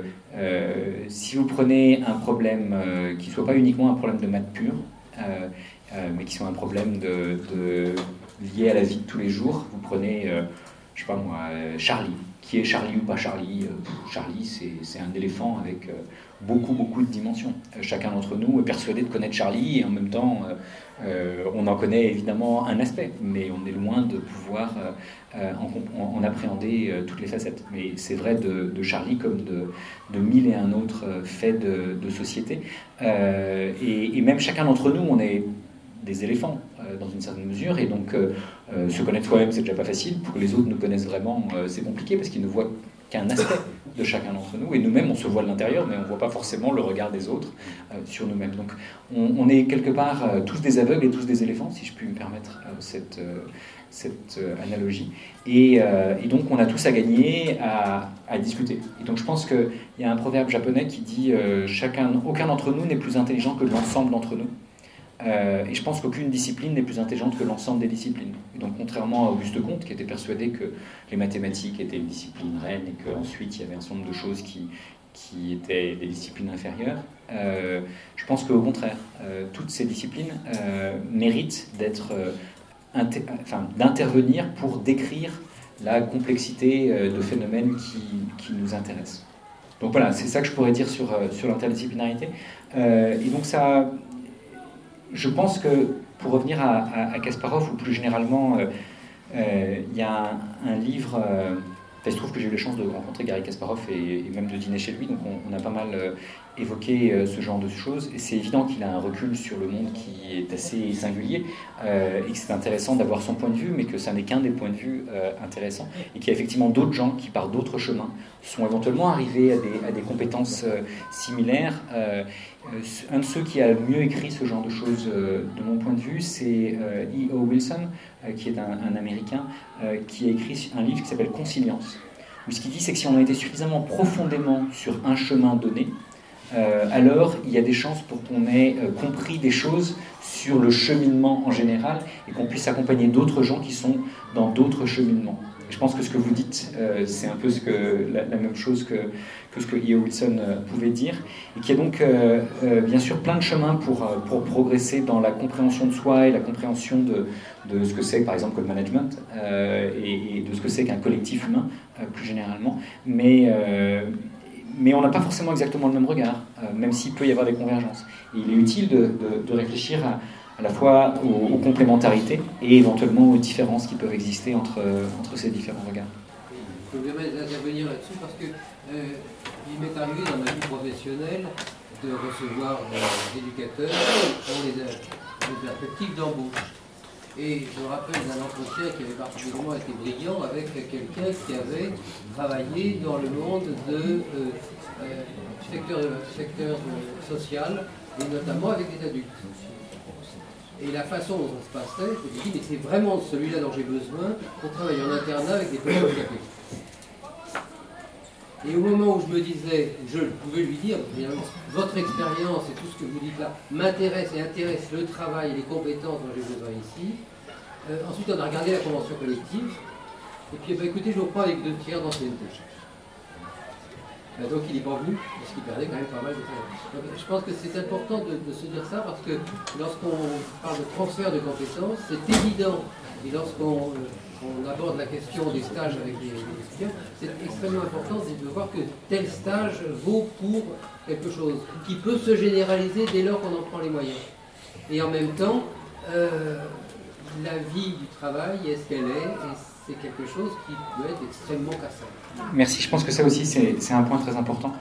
si vous prenez un problème qui ne soit pas uniquement un problème de maths pure, mais qui soit un problème lié à la vie de tous les jours, vous prenez, je sais pas moi, Charlie. Qui est Charlie ou pas Charlie? Charlie, c'est un éléphant avec beaucoup de dimensions. Chacun d'entre nous est persuadé de connaître Charlie et en même temps, on en connaît évidemment un aspect, mais on est loin de pouvoir en appréhender toutes les facettes. Mais c'est vrai de Charlie comme de 1001 autres faits de société. Et même chacun d'entre nous, on est des éléphants dans une certaine mesure, et donc se connaître soi-même c'est déjà pas facile, pour que les autres nous connaissent vraiment c'est compliqué parce qu'ils ne voient qu'un aspect de chacun d'entre nous, et nous-mêmes on se voit de l'intérieur mais on ne voit pas forcément le regard des autres sur nous-mêmes. Donc on est quelque part tous des aveugles et tous des éléphants, si je puis me permettre cette analogie, et donc on a tous à gagner à discuter. Et donc je pense qu'il y a un proverbe japonais qui dit aucun d'entre nous n'est plus intelligent que l'ensemble d'entre nous. Et je pense qu'aucune discipline n'est plus intelligente que l'ensemble des disciplines. Et donc, contrairement à Auguste Comte, qui était persuadé que les mathématiques étaient une discipline reine et qu'ensuite il y avait un certain nombre de choses qui étaient des disciplines inférieures, je pense qu'au contraire, toutes ces disciplines méritent d'intervenir pour décrire la complexité de phénomènes qui nous intéressent. Donc voilà, c'est ça que je pourrais dire sur l'interdisciplinarité. Et donc ça... Je pense que, pour revenir à Kasparov, ou plus généralement, il y a un livre... il se trouve que j'ai eu la chance de rencontrer Garry Kasparov et même de dîner chez lui, donc on a pas mal évoqué ce genre de choses. Et c'est évident qu'il a un recul sur le monde qui est assez singulier, et que c'est intéressant d'avoir son point de vue, mais que ça n'est qu'un des points de vue intéressants, et qu'il y a effectivement d'autres gens qui, par d'autres chemins, sont éventuellement arrivés à des compétences similaires. Un de ceux qui a le mieux écrit ce genre de choses, de mon point de vue, c'est E.O. Wilson, qui est un Américain, qui a écrit un livre qui s'appelle Consilience, où ce qu'il dit, c'est que si on a été suffisamment profondément sur un chemin donné, alors il y a des chances pour qu'on ait compris des choses sur le cheminement en général et qu'on puisse accompagner d'autres gens qui sont dans d'autres cheminements. Et je pense que ce que vous dites, c'est un peu la même chose que ce que E.O. Wilson pouvait dire, et qu'il y a donc bien sûr plein de chemins pour progresser dans la compréhension de soi et la compréhension de ce que c'est par exemple que le management et de ce que c'est qu'un collectif humain plus généralement, mais on n'a pas forcément exactement le même regard, même s'il peut y avoir des convergences. Et il est utile de réfléchir à la fois aux complémentarités et éventuellement aux différences qui peuvent exister entre ces différents regards. Je peux bien intervenir là-dessus parce que il m'est arrivé dans ma vie professionnelle de recevoir des éducateurs qui ont des perspectives d'embauche. Et je me rappelle d'un entretien qui avait particulièrement été brillant avec quelqu'un qui avait travaillé dans le monde du secteur social, et notamment avec des adultes. Et la façon dont ça se passait, je me suis dit, mais c'est vraiment celui-là dont j'ai besoin pour travailler en internat avec des personnes handicapées. Et au moment où je me disais, je pouvais lui dire, finalement, votre expérience et tout ce que vous dites là m'intéresse et intéresse le travail et les compétences dont j'ai besoin ici. Ensuite, on a regardé la convention collective. Et puis, écoutez, je vous reprends avec 2/3 d'ancienneté. Donc, il n'est pas venu, parce qu'il perdait quand même pas mal de temps. Donc, je pense que c'est important de se dire ça, parce que lorsqu'on parle de transfert de compétences, c'est évident. Et lorsqu'on aborde la question des stages avec les étudiants, c'est extrêmement important de voir que tel stage vaut pour quelque chose qui peut se généraliser dès lors qu'on en prend les moyens. Et en même temps, la vie du travail est ce qu'elle est, et c'est quelque chose qui peut être extrêmement cassant. Merci, je pense que ça aussi c'est un point très important.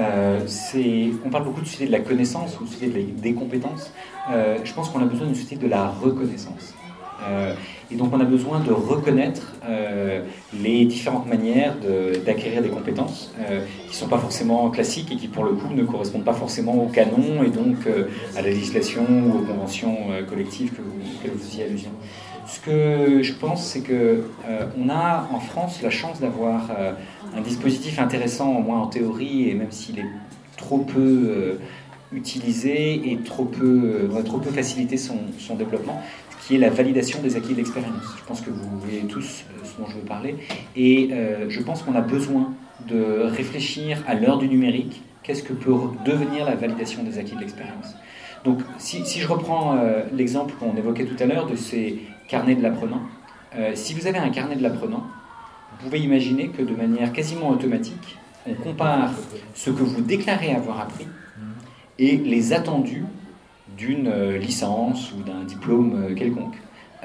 On parle beaucoup du sujet de la connaissance ou du sujet des compétences. Je pense qu'on a besoin d'une société de la reconnaissance. Et donc on a besoin de reconnaître les différentes manières d'acquérir des compétences qui ne sont pas forcément classiques et qui pour le coup ne correspondent pas forcément au canon et donc à la législation ou aux conventions collectives que vous faisiez allusion. Ce que je pense, c'est qu'on a en France la chance d'avoir un dispositif intéressant, au moins en théorie, et même s'il est trop peu utilisé et trop peu facilité son développement, qui est la validation des acquis de l'expérience. Je pense que vous voyez tous ce dont je veux parler. Et je pense qu'on a besoin de réfléchir à l'heure du numérique, qu'est-ce que peut devenir la validation des acquis de l'expérience. Donc si je reprends l'exemple qu'on évoquait tout à l'heure de ces carnets de l'apprenant, si vous avez un carnet de l'apprenant, vous pouvez imaginer que de manière quasiment automatique, on compare ce que vous déclarez avoir appris et les attendus d'une licence ou d'un diplôme quelconque.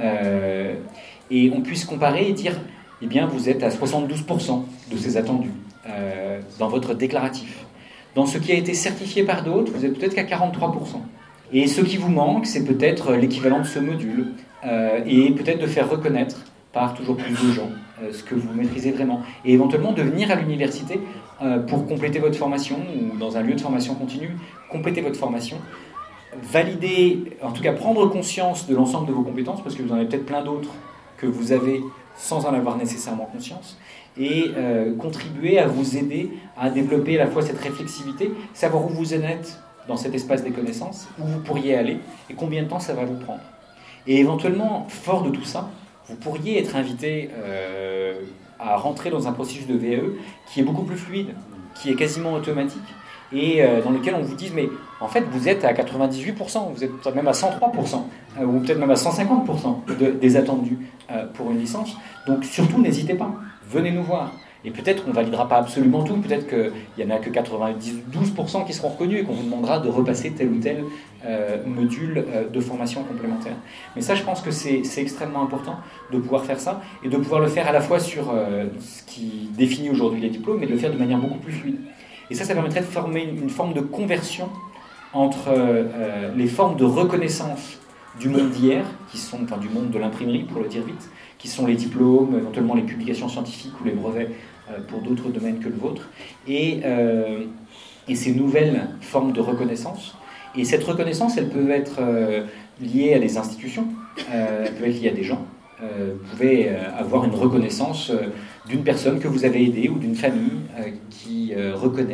Et on puisse comparer et dire, eh bien, vous êtes à 72% de ces attendus dans votre déclaratif. Dans ce qui a été certifié par d'autres, vous êtes peut-être qu'à 43%. Et ce qui vous manque, c'est peut-être l'équivalent de ce module, et peut-être de faire reconnaître par toujours plus de gens ce que vous maîtrisez vraiment. Et éventuellement de venir à l'université pour compléter votre formation, ou dans un lieu de formation continue, compléter votre formation, valider, en tout cas prendre conscience de l'ensemble de vos compétences, parce que vous en avez peut-être plein d'autres que vous avez sans en avoir nécessairement conscience, et contribuer à vous aider à développer à la fois cette réflexivité, savoir où vous en êtes dans cet espace des connaissances, où vous pourriez aller, et combien de temps ça va vous prendre. Et éventuellement, fort de tout ça, vous pourriez être invité à rentrer dans un processus de VAE qui est beaucoup plus fluide, qui est quasiment automatique, et dans lequel on vous dit, mais en fait, vous êtes à 98%, vous êtes même à 103%, ou peut-être même à 150% des attendus pour une licence. Donc surtout, n'hésitez pas, venez nous voir. Et peut-être qu'on ne validera pas absolument tout, peut-être qu'il n'y en a que 92% qui seront reconnus et qu'on vous demandera de repasser tel ou tel module de formation complémentaire. Mais ça, je pense que c'est extrêmement important de pouvoir faire ça, et de pouvoir le faire à la fois sur ce qui définit aujourd'hui les diplômes, mais de le faire de manière beaucoup plus fluide. Et ça permettrait de former une forme de conversion entre les formes de reconnaissance du monde d'hier, qui sont, enfin du monde de l'imprimerie pour le dire vite, qui sont les diplômes, éventuellement les publications scientifiques ou les brevets pour d'autres domaines que le vôtre, et ces nouvelles formes de reconnaissance. Et cette reconnaissance, elle peut être liée à des institutions, elle peut être liée à des gens. Vous pouvez avoir une reconnaissance d'une personne que vous avez aidée ou d'une famille qui reconnaît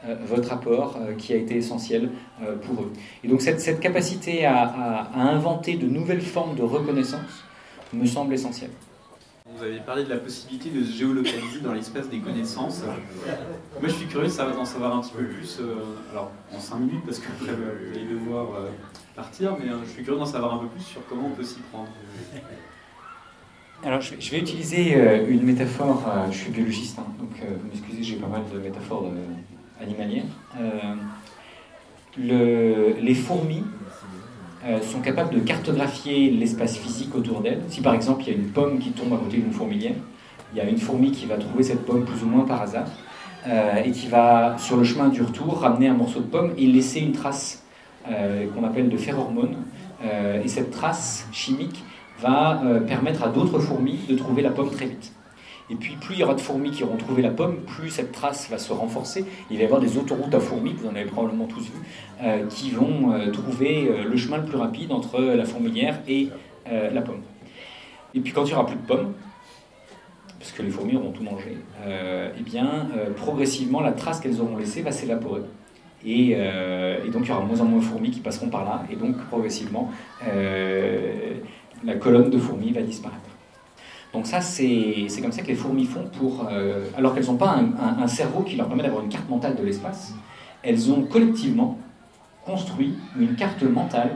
votre apport qui a été essentiel pour eux. Et donc cette capacité à inventer de nouvelles formes de reconnaissance me semble essentielle. Vous avez parlé de la possibilité de se géolocaliser dans l'espace des connaissances. Moi, je suis curieux d'en savoir un petit peu plus, alors en 5 minutes, parce qu'après vous allez devoir partir, mais je suis curieux d'en savoir un peu plus sur comment on peut s'y prendre. Alors, je vais utiliser une métaphore, je suis biologiste, donc vous m'excusez, j'ai pas mal de métaphores animalières. Les fourmis sont capables de cartographier l'espace physique autour d'elles. Si par exemple il y a une pomme qui tombe à côté d'une fourmilière, il y a une fourmi qui va trouver cette pomme plus ou moins par hasard et qui va, sur le chemin du retour, ramener un morceau de pomme et laisser une trace qu'on appelle de phéromone. Et cette trace chimique va permettre à d'autres fourmis de trouver la pomme très vite. Et puis plus il y aura de fourmis qui auront trouvé la pomme, plus cette trace va se renforcer. Il va y avoir des autoroutes à fourmis, vous en avez probablement tous vu, qui vont trouver le chemin le plus rapide entre la fourmilière et la pomme. Et puis quand il n'y aura plus de pommes, parce que les fourmis auront tout mangé, progressivement la trace qu'elles auront laissée va s'évaporer. Et donc il y aura de moins en moins de fourmis qui passeront par là, et donc progressivement la colonne de fourmis va disparaître. Donc ça, c'est comme ça que les fourmis font alors qu'elles n'ont pas un cerveau qui leur permet d'avoir une carte mentale de l'espace, elles ont collectivement construit une carte mentale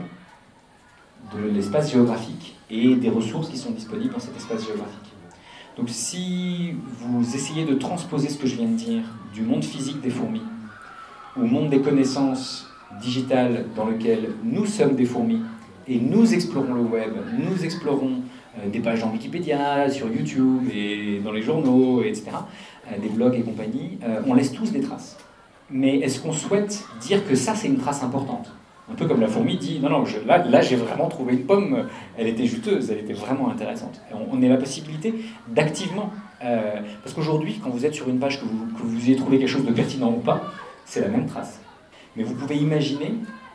de l'espace géographique et des ressources qui sont disponibles dans cet espace géographique. Donc si vous essayez de transposer ce que je viens de dire du monde physique des fourmis au monde des connaissances digitales dans lequel nous sommes des fourmis et nous explorons le web, nous explorons des pages dans Wikipédia, sur YouTube et dans les journaux, etc., des blogs et compagnie, on laisse tous des traces. Mais est-ce qu'on souhaite dire que ça, c'est une trace importante ? Un peu comme la fourmi dit, non, là j'ai vraiment trouvé une pomme, elle était juteuse, elle était vraiment intéressante. Et on a la possibilité d'activement, parce qu'aujourd'hui, quand vous êtes sur une page, que vous ayez trouvé quelque chose de pertinent ou pas, c'est la même trace. Mais vous pouvez imaginer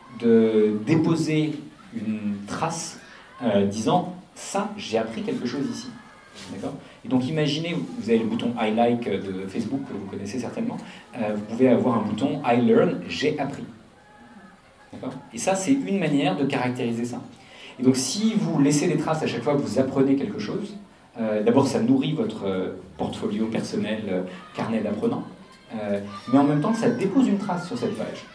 de déposer une trace disant, ça, j'ai appris quelque chose ici. D'accord ? Et donc imaginez, vous avez le bouton I like de Facebook que vous connaissez certainement, vous pouvez avoir un bouton I learn, j'ai appris. D'accord ? Et ça, c'est une manière de caractériser ça. Et donc si vous laissez des traces à chaque fois que vous apprenez quelque chose, d'abord ça nourrit votre portfolio personnel, carnet d'apprenants, mais en même temps ça dépose une trace sur cette page.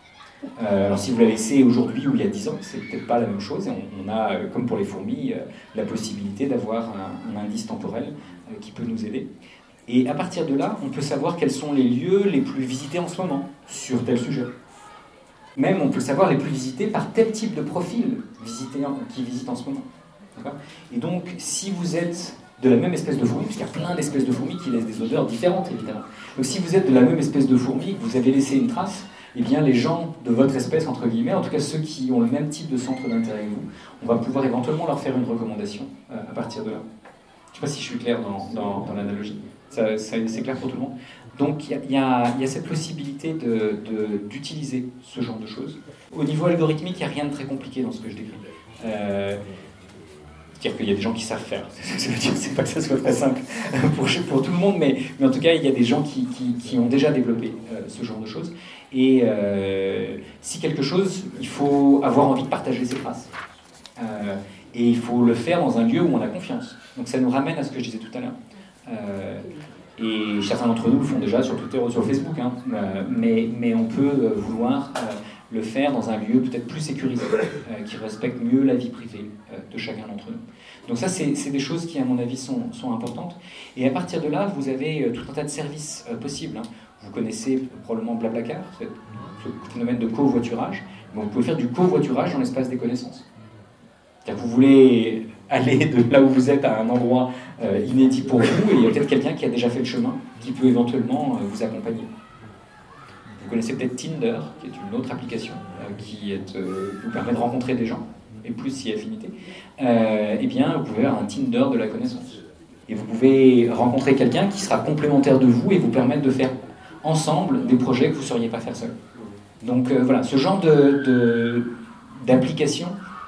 Alors si vous la laissez aujourd'hui ou il y a 10 ans, c'est peut-être pas la même chose. Et on a, comme pour les fourmis, la possibilité d'avoir un indice temporel qui peut nous aider. Et à partir de là, on peut savoir quels sont les lieux les plus visités en ce moment sur tel sujet. Même on peut savoir les plus visités par tel type de profil qui visite en ce moment. D'accord ? Et donc, si vous êtes de la même espèce de fourmi, puisqu'il y a plein d'espèces de fourmis qui laissent des odeurs différentes, évidemment. Donc si vous êtes de la même espèce de fourmi, que vous avez laissé une trace, eh bien les gens de votre espèce, entre guillemets, en tout cas ceux qui ont le même type de centre d'intérêt que vous, on va pouvoir éventuellement leur faire une recommandation à partir de là. Je ne sais pas si je suis clair dans l'analogie. C'est clair pour tout le monde. Donc il y a cette possibilité d'utiliser ce genre de choses. Au niveau algorithmique, il n'y a rien de très compliqué dans ce que je décris. C'est-à-dire qu'il y a des gens qui savent faire. Ça veut dire, c'est pas que ça soit très simple pour tout le monde, mais en tout cas, il y a des gens qui ont déjà développé ce genre de choses. Et si quelque chose, il faut avoir envie de partager ses traces. Et il faut le faire dans un lieu où on a confiance. Donc ça nous ramène à ce que je disais tout à l'heure. Et certains d'entre nous le font déjà sur Twitter ou sur Facebook, mais on peut vouloir le faire dans un lieu peut-être plus sécurisé, qui respecte mieux la vie privée de chacun d'entre nous. Donc ça, c'est des choses qui, à mon avis, sont importantes. Et à partir de là, vous avez tout un tas de services possibles. Vous connaissez probablement Blablacar, ce phénomène de covoiturage. Vous pouvez faire du covoiturage dans l'espace des connaissances. C'est-à-dire que vous voulez aller de là où vous êtes à un endroit inédit pour vous, et il y a peut-être quelqu'un qui a déjà fait le chemin, qui peut éventuellement vous accompagner. Vous connaissez peut-être Tinder, qui est une autre application qui vous permet de rencontrer des gens, et plus si affinité. Eh bien, vous pouvez avoir un Tinder de la connaissance. Et vous pouvez rencontrer quelqu'un qui sera complémentaire de vous et vous permettre de faire ensemble des projets que vous ne sauriez pas faire seul. Donc voilà, ce genre d'applications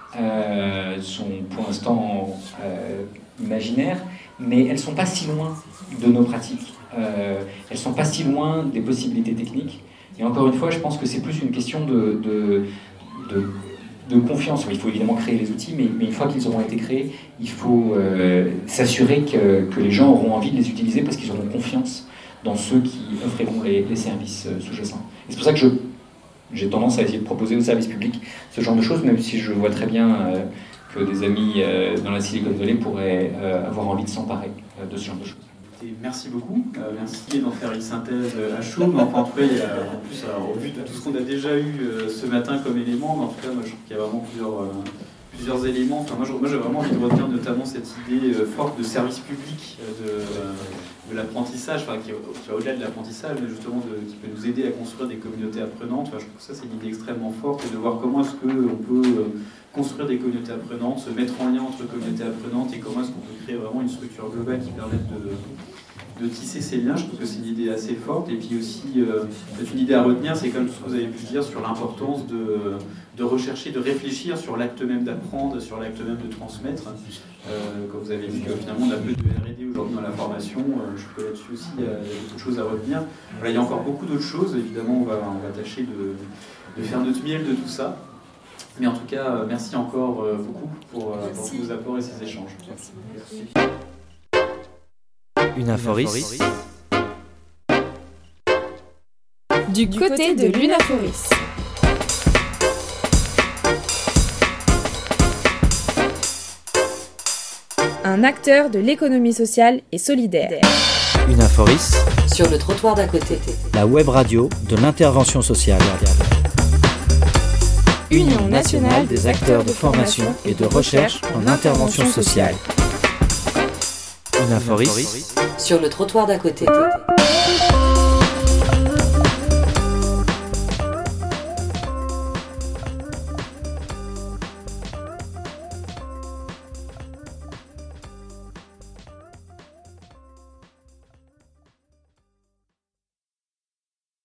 sont pour l'instant imaginaires, mais elles ne sont pas si loin de nos pratiques. Elles ne sont pas si loin des possibilités techniques. Et encore une fois, je pense que c'est plus une question de confiance. Il faut évidemment créer les outils, mais une fois qu'ils auront été créés, il faut s'assurer que les gens auront envie de les utiliser parce qu'ils auront confiance dans ceux qui offriront les services sous-jacents. Et c'est pour ça que j'ai tendance à essayer de proposer aux services publics ce genre de choses, même si je vois très bien que des amis dans la Silicon Valley pourraient avoir envie de s'emparer de ce genre de choses. Merci beaucoup, merci d'en faire une synthèse à chaud, mais enfin, en tout cas, en plus, au vu de tout ce qu'on a déjà eu ce matin comme élément, mais en tout cas, moi, je trouve qu'il y a vraiment plusieurs éléments. Enfin, moi, j'ai vraiment envie de retenir notamment cette idée forte de service public, de l'apprentissage, enfin, qui va au-delà de l'apprentissage, mais justement qui peut nous aider à construire des communautés apprenantes. Enfin, je trouve que ça, c'est une idée extrêmement forte, et de voir comment est-ce qu'on peut construire des communautés apprenantes, se mettre en lien entre communautés apprenantes, et comment est-ce qu'on peut créer vraiment une structure globale qui permette de tisser ces liens. Je trouve que c'est une idée assez forte. Et puis aussi, peut-être une idée à retenir, c'est comme tout ce que vous avez pu dire sur l'importance de rechercher, de réfléchir sur l'acte même d'apprendre, sur l'acte même de transmettre. Quand vous avez vu que finalement on a peu de R&D aujourd'hui dans la formation, je trouve que là-dessus aussi il y a beaucoup de choses à retenir. Voilà, il y a encore beaucoup d'autres choses. Évidemment, on va tâcher de faire notre miel de tout ça. Mais en tout cas, merci encore beaucoup pour tous vos apports et ces échanges. Merci. Une Inforis. Du côté de l'Unaforis. Un acteur de l'économie sociale et solidaire. Une Inforis. Sur le trottoir d'à côté. La web radio de l'intervention sociale. Union nationale des acteurs de formation et de recherche en intervention sociale. Une Inforis. Sur le trottoir d'à côté.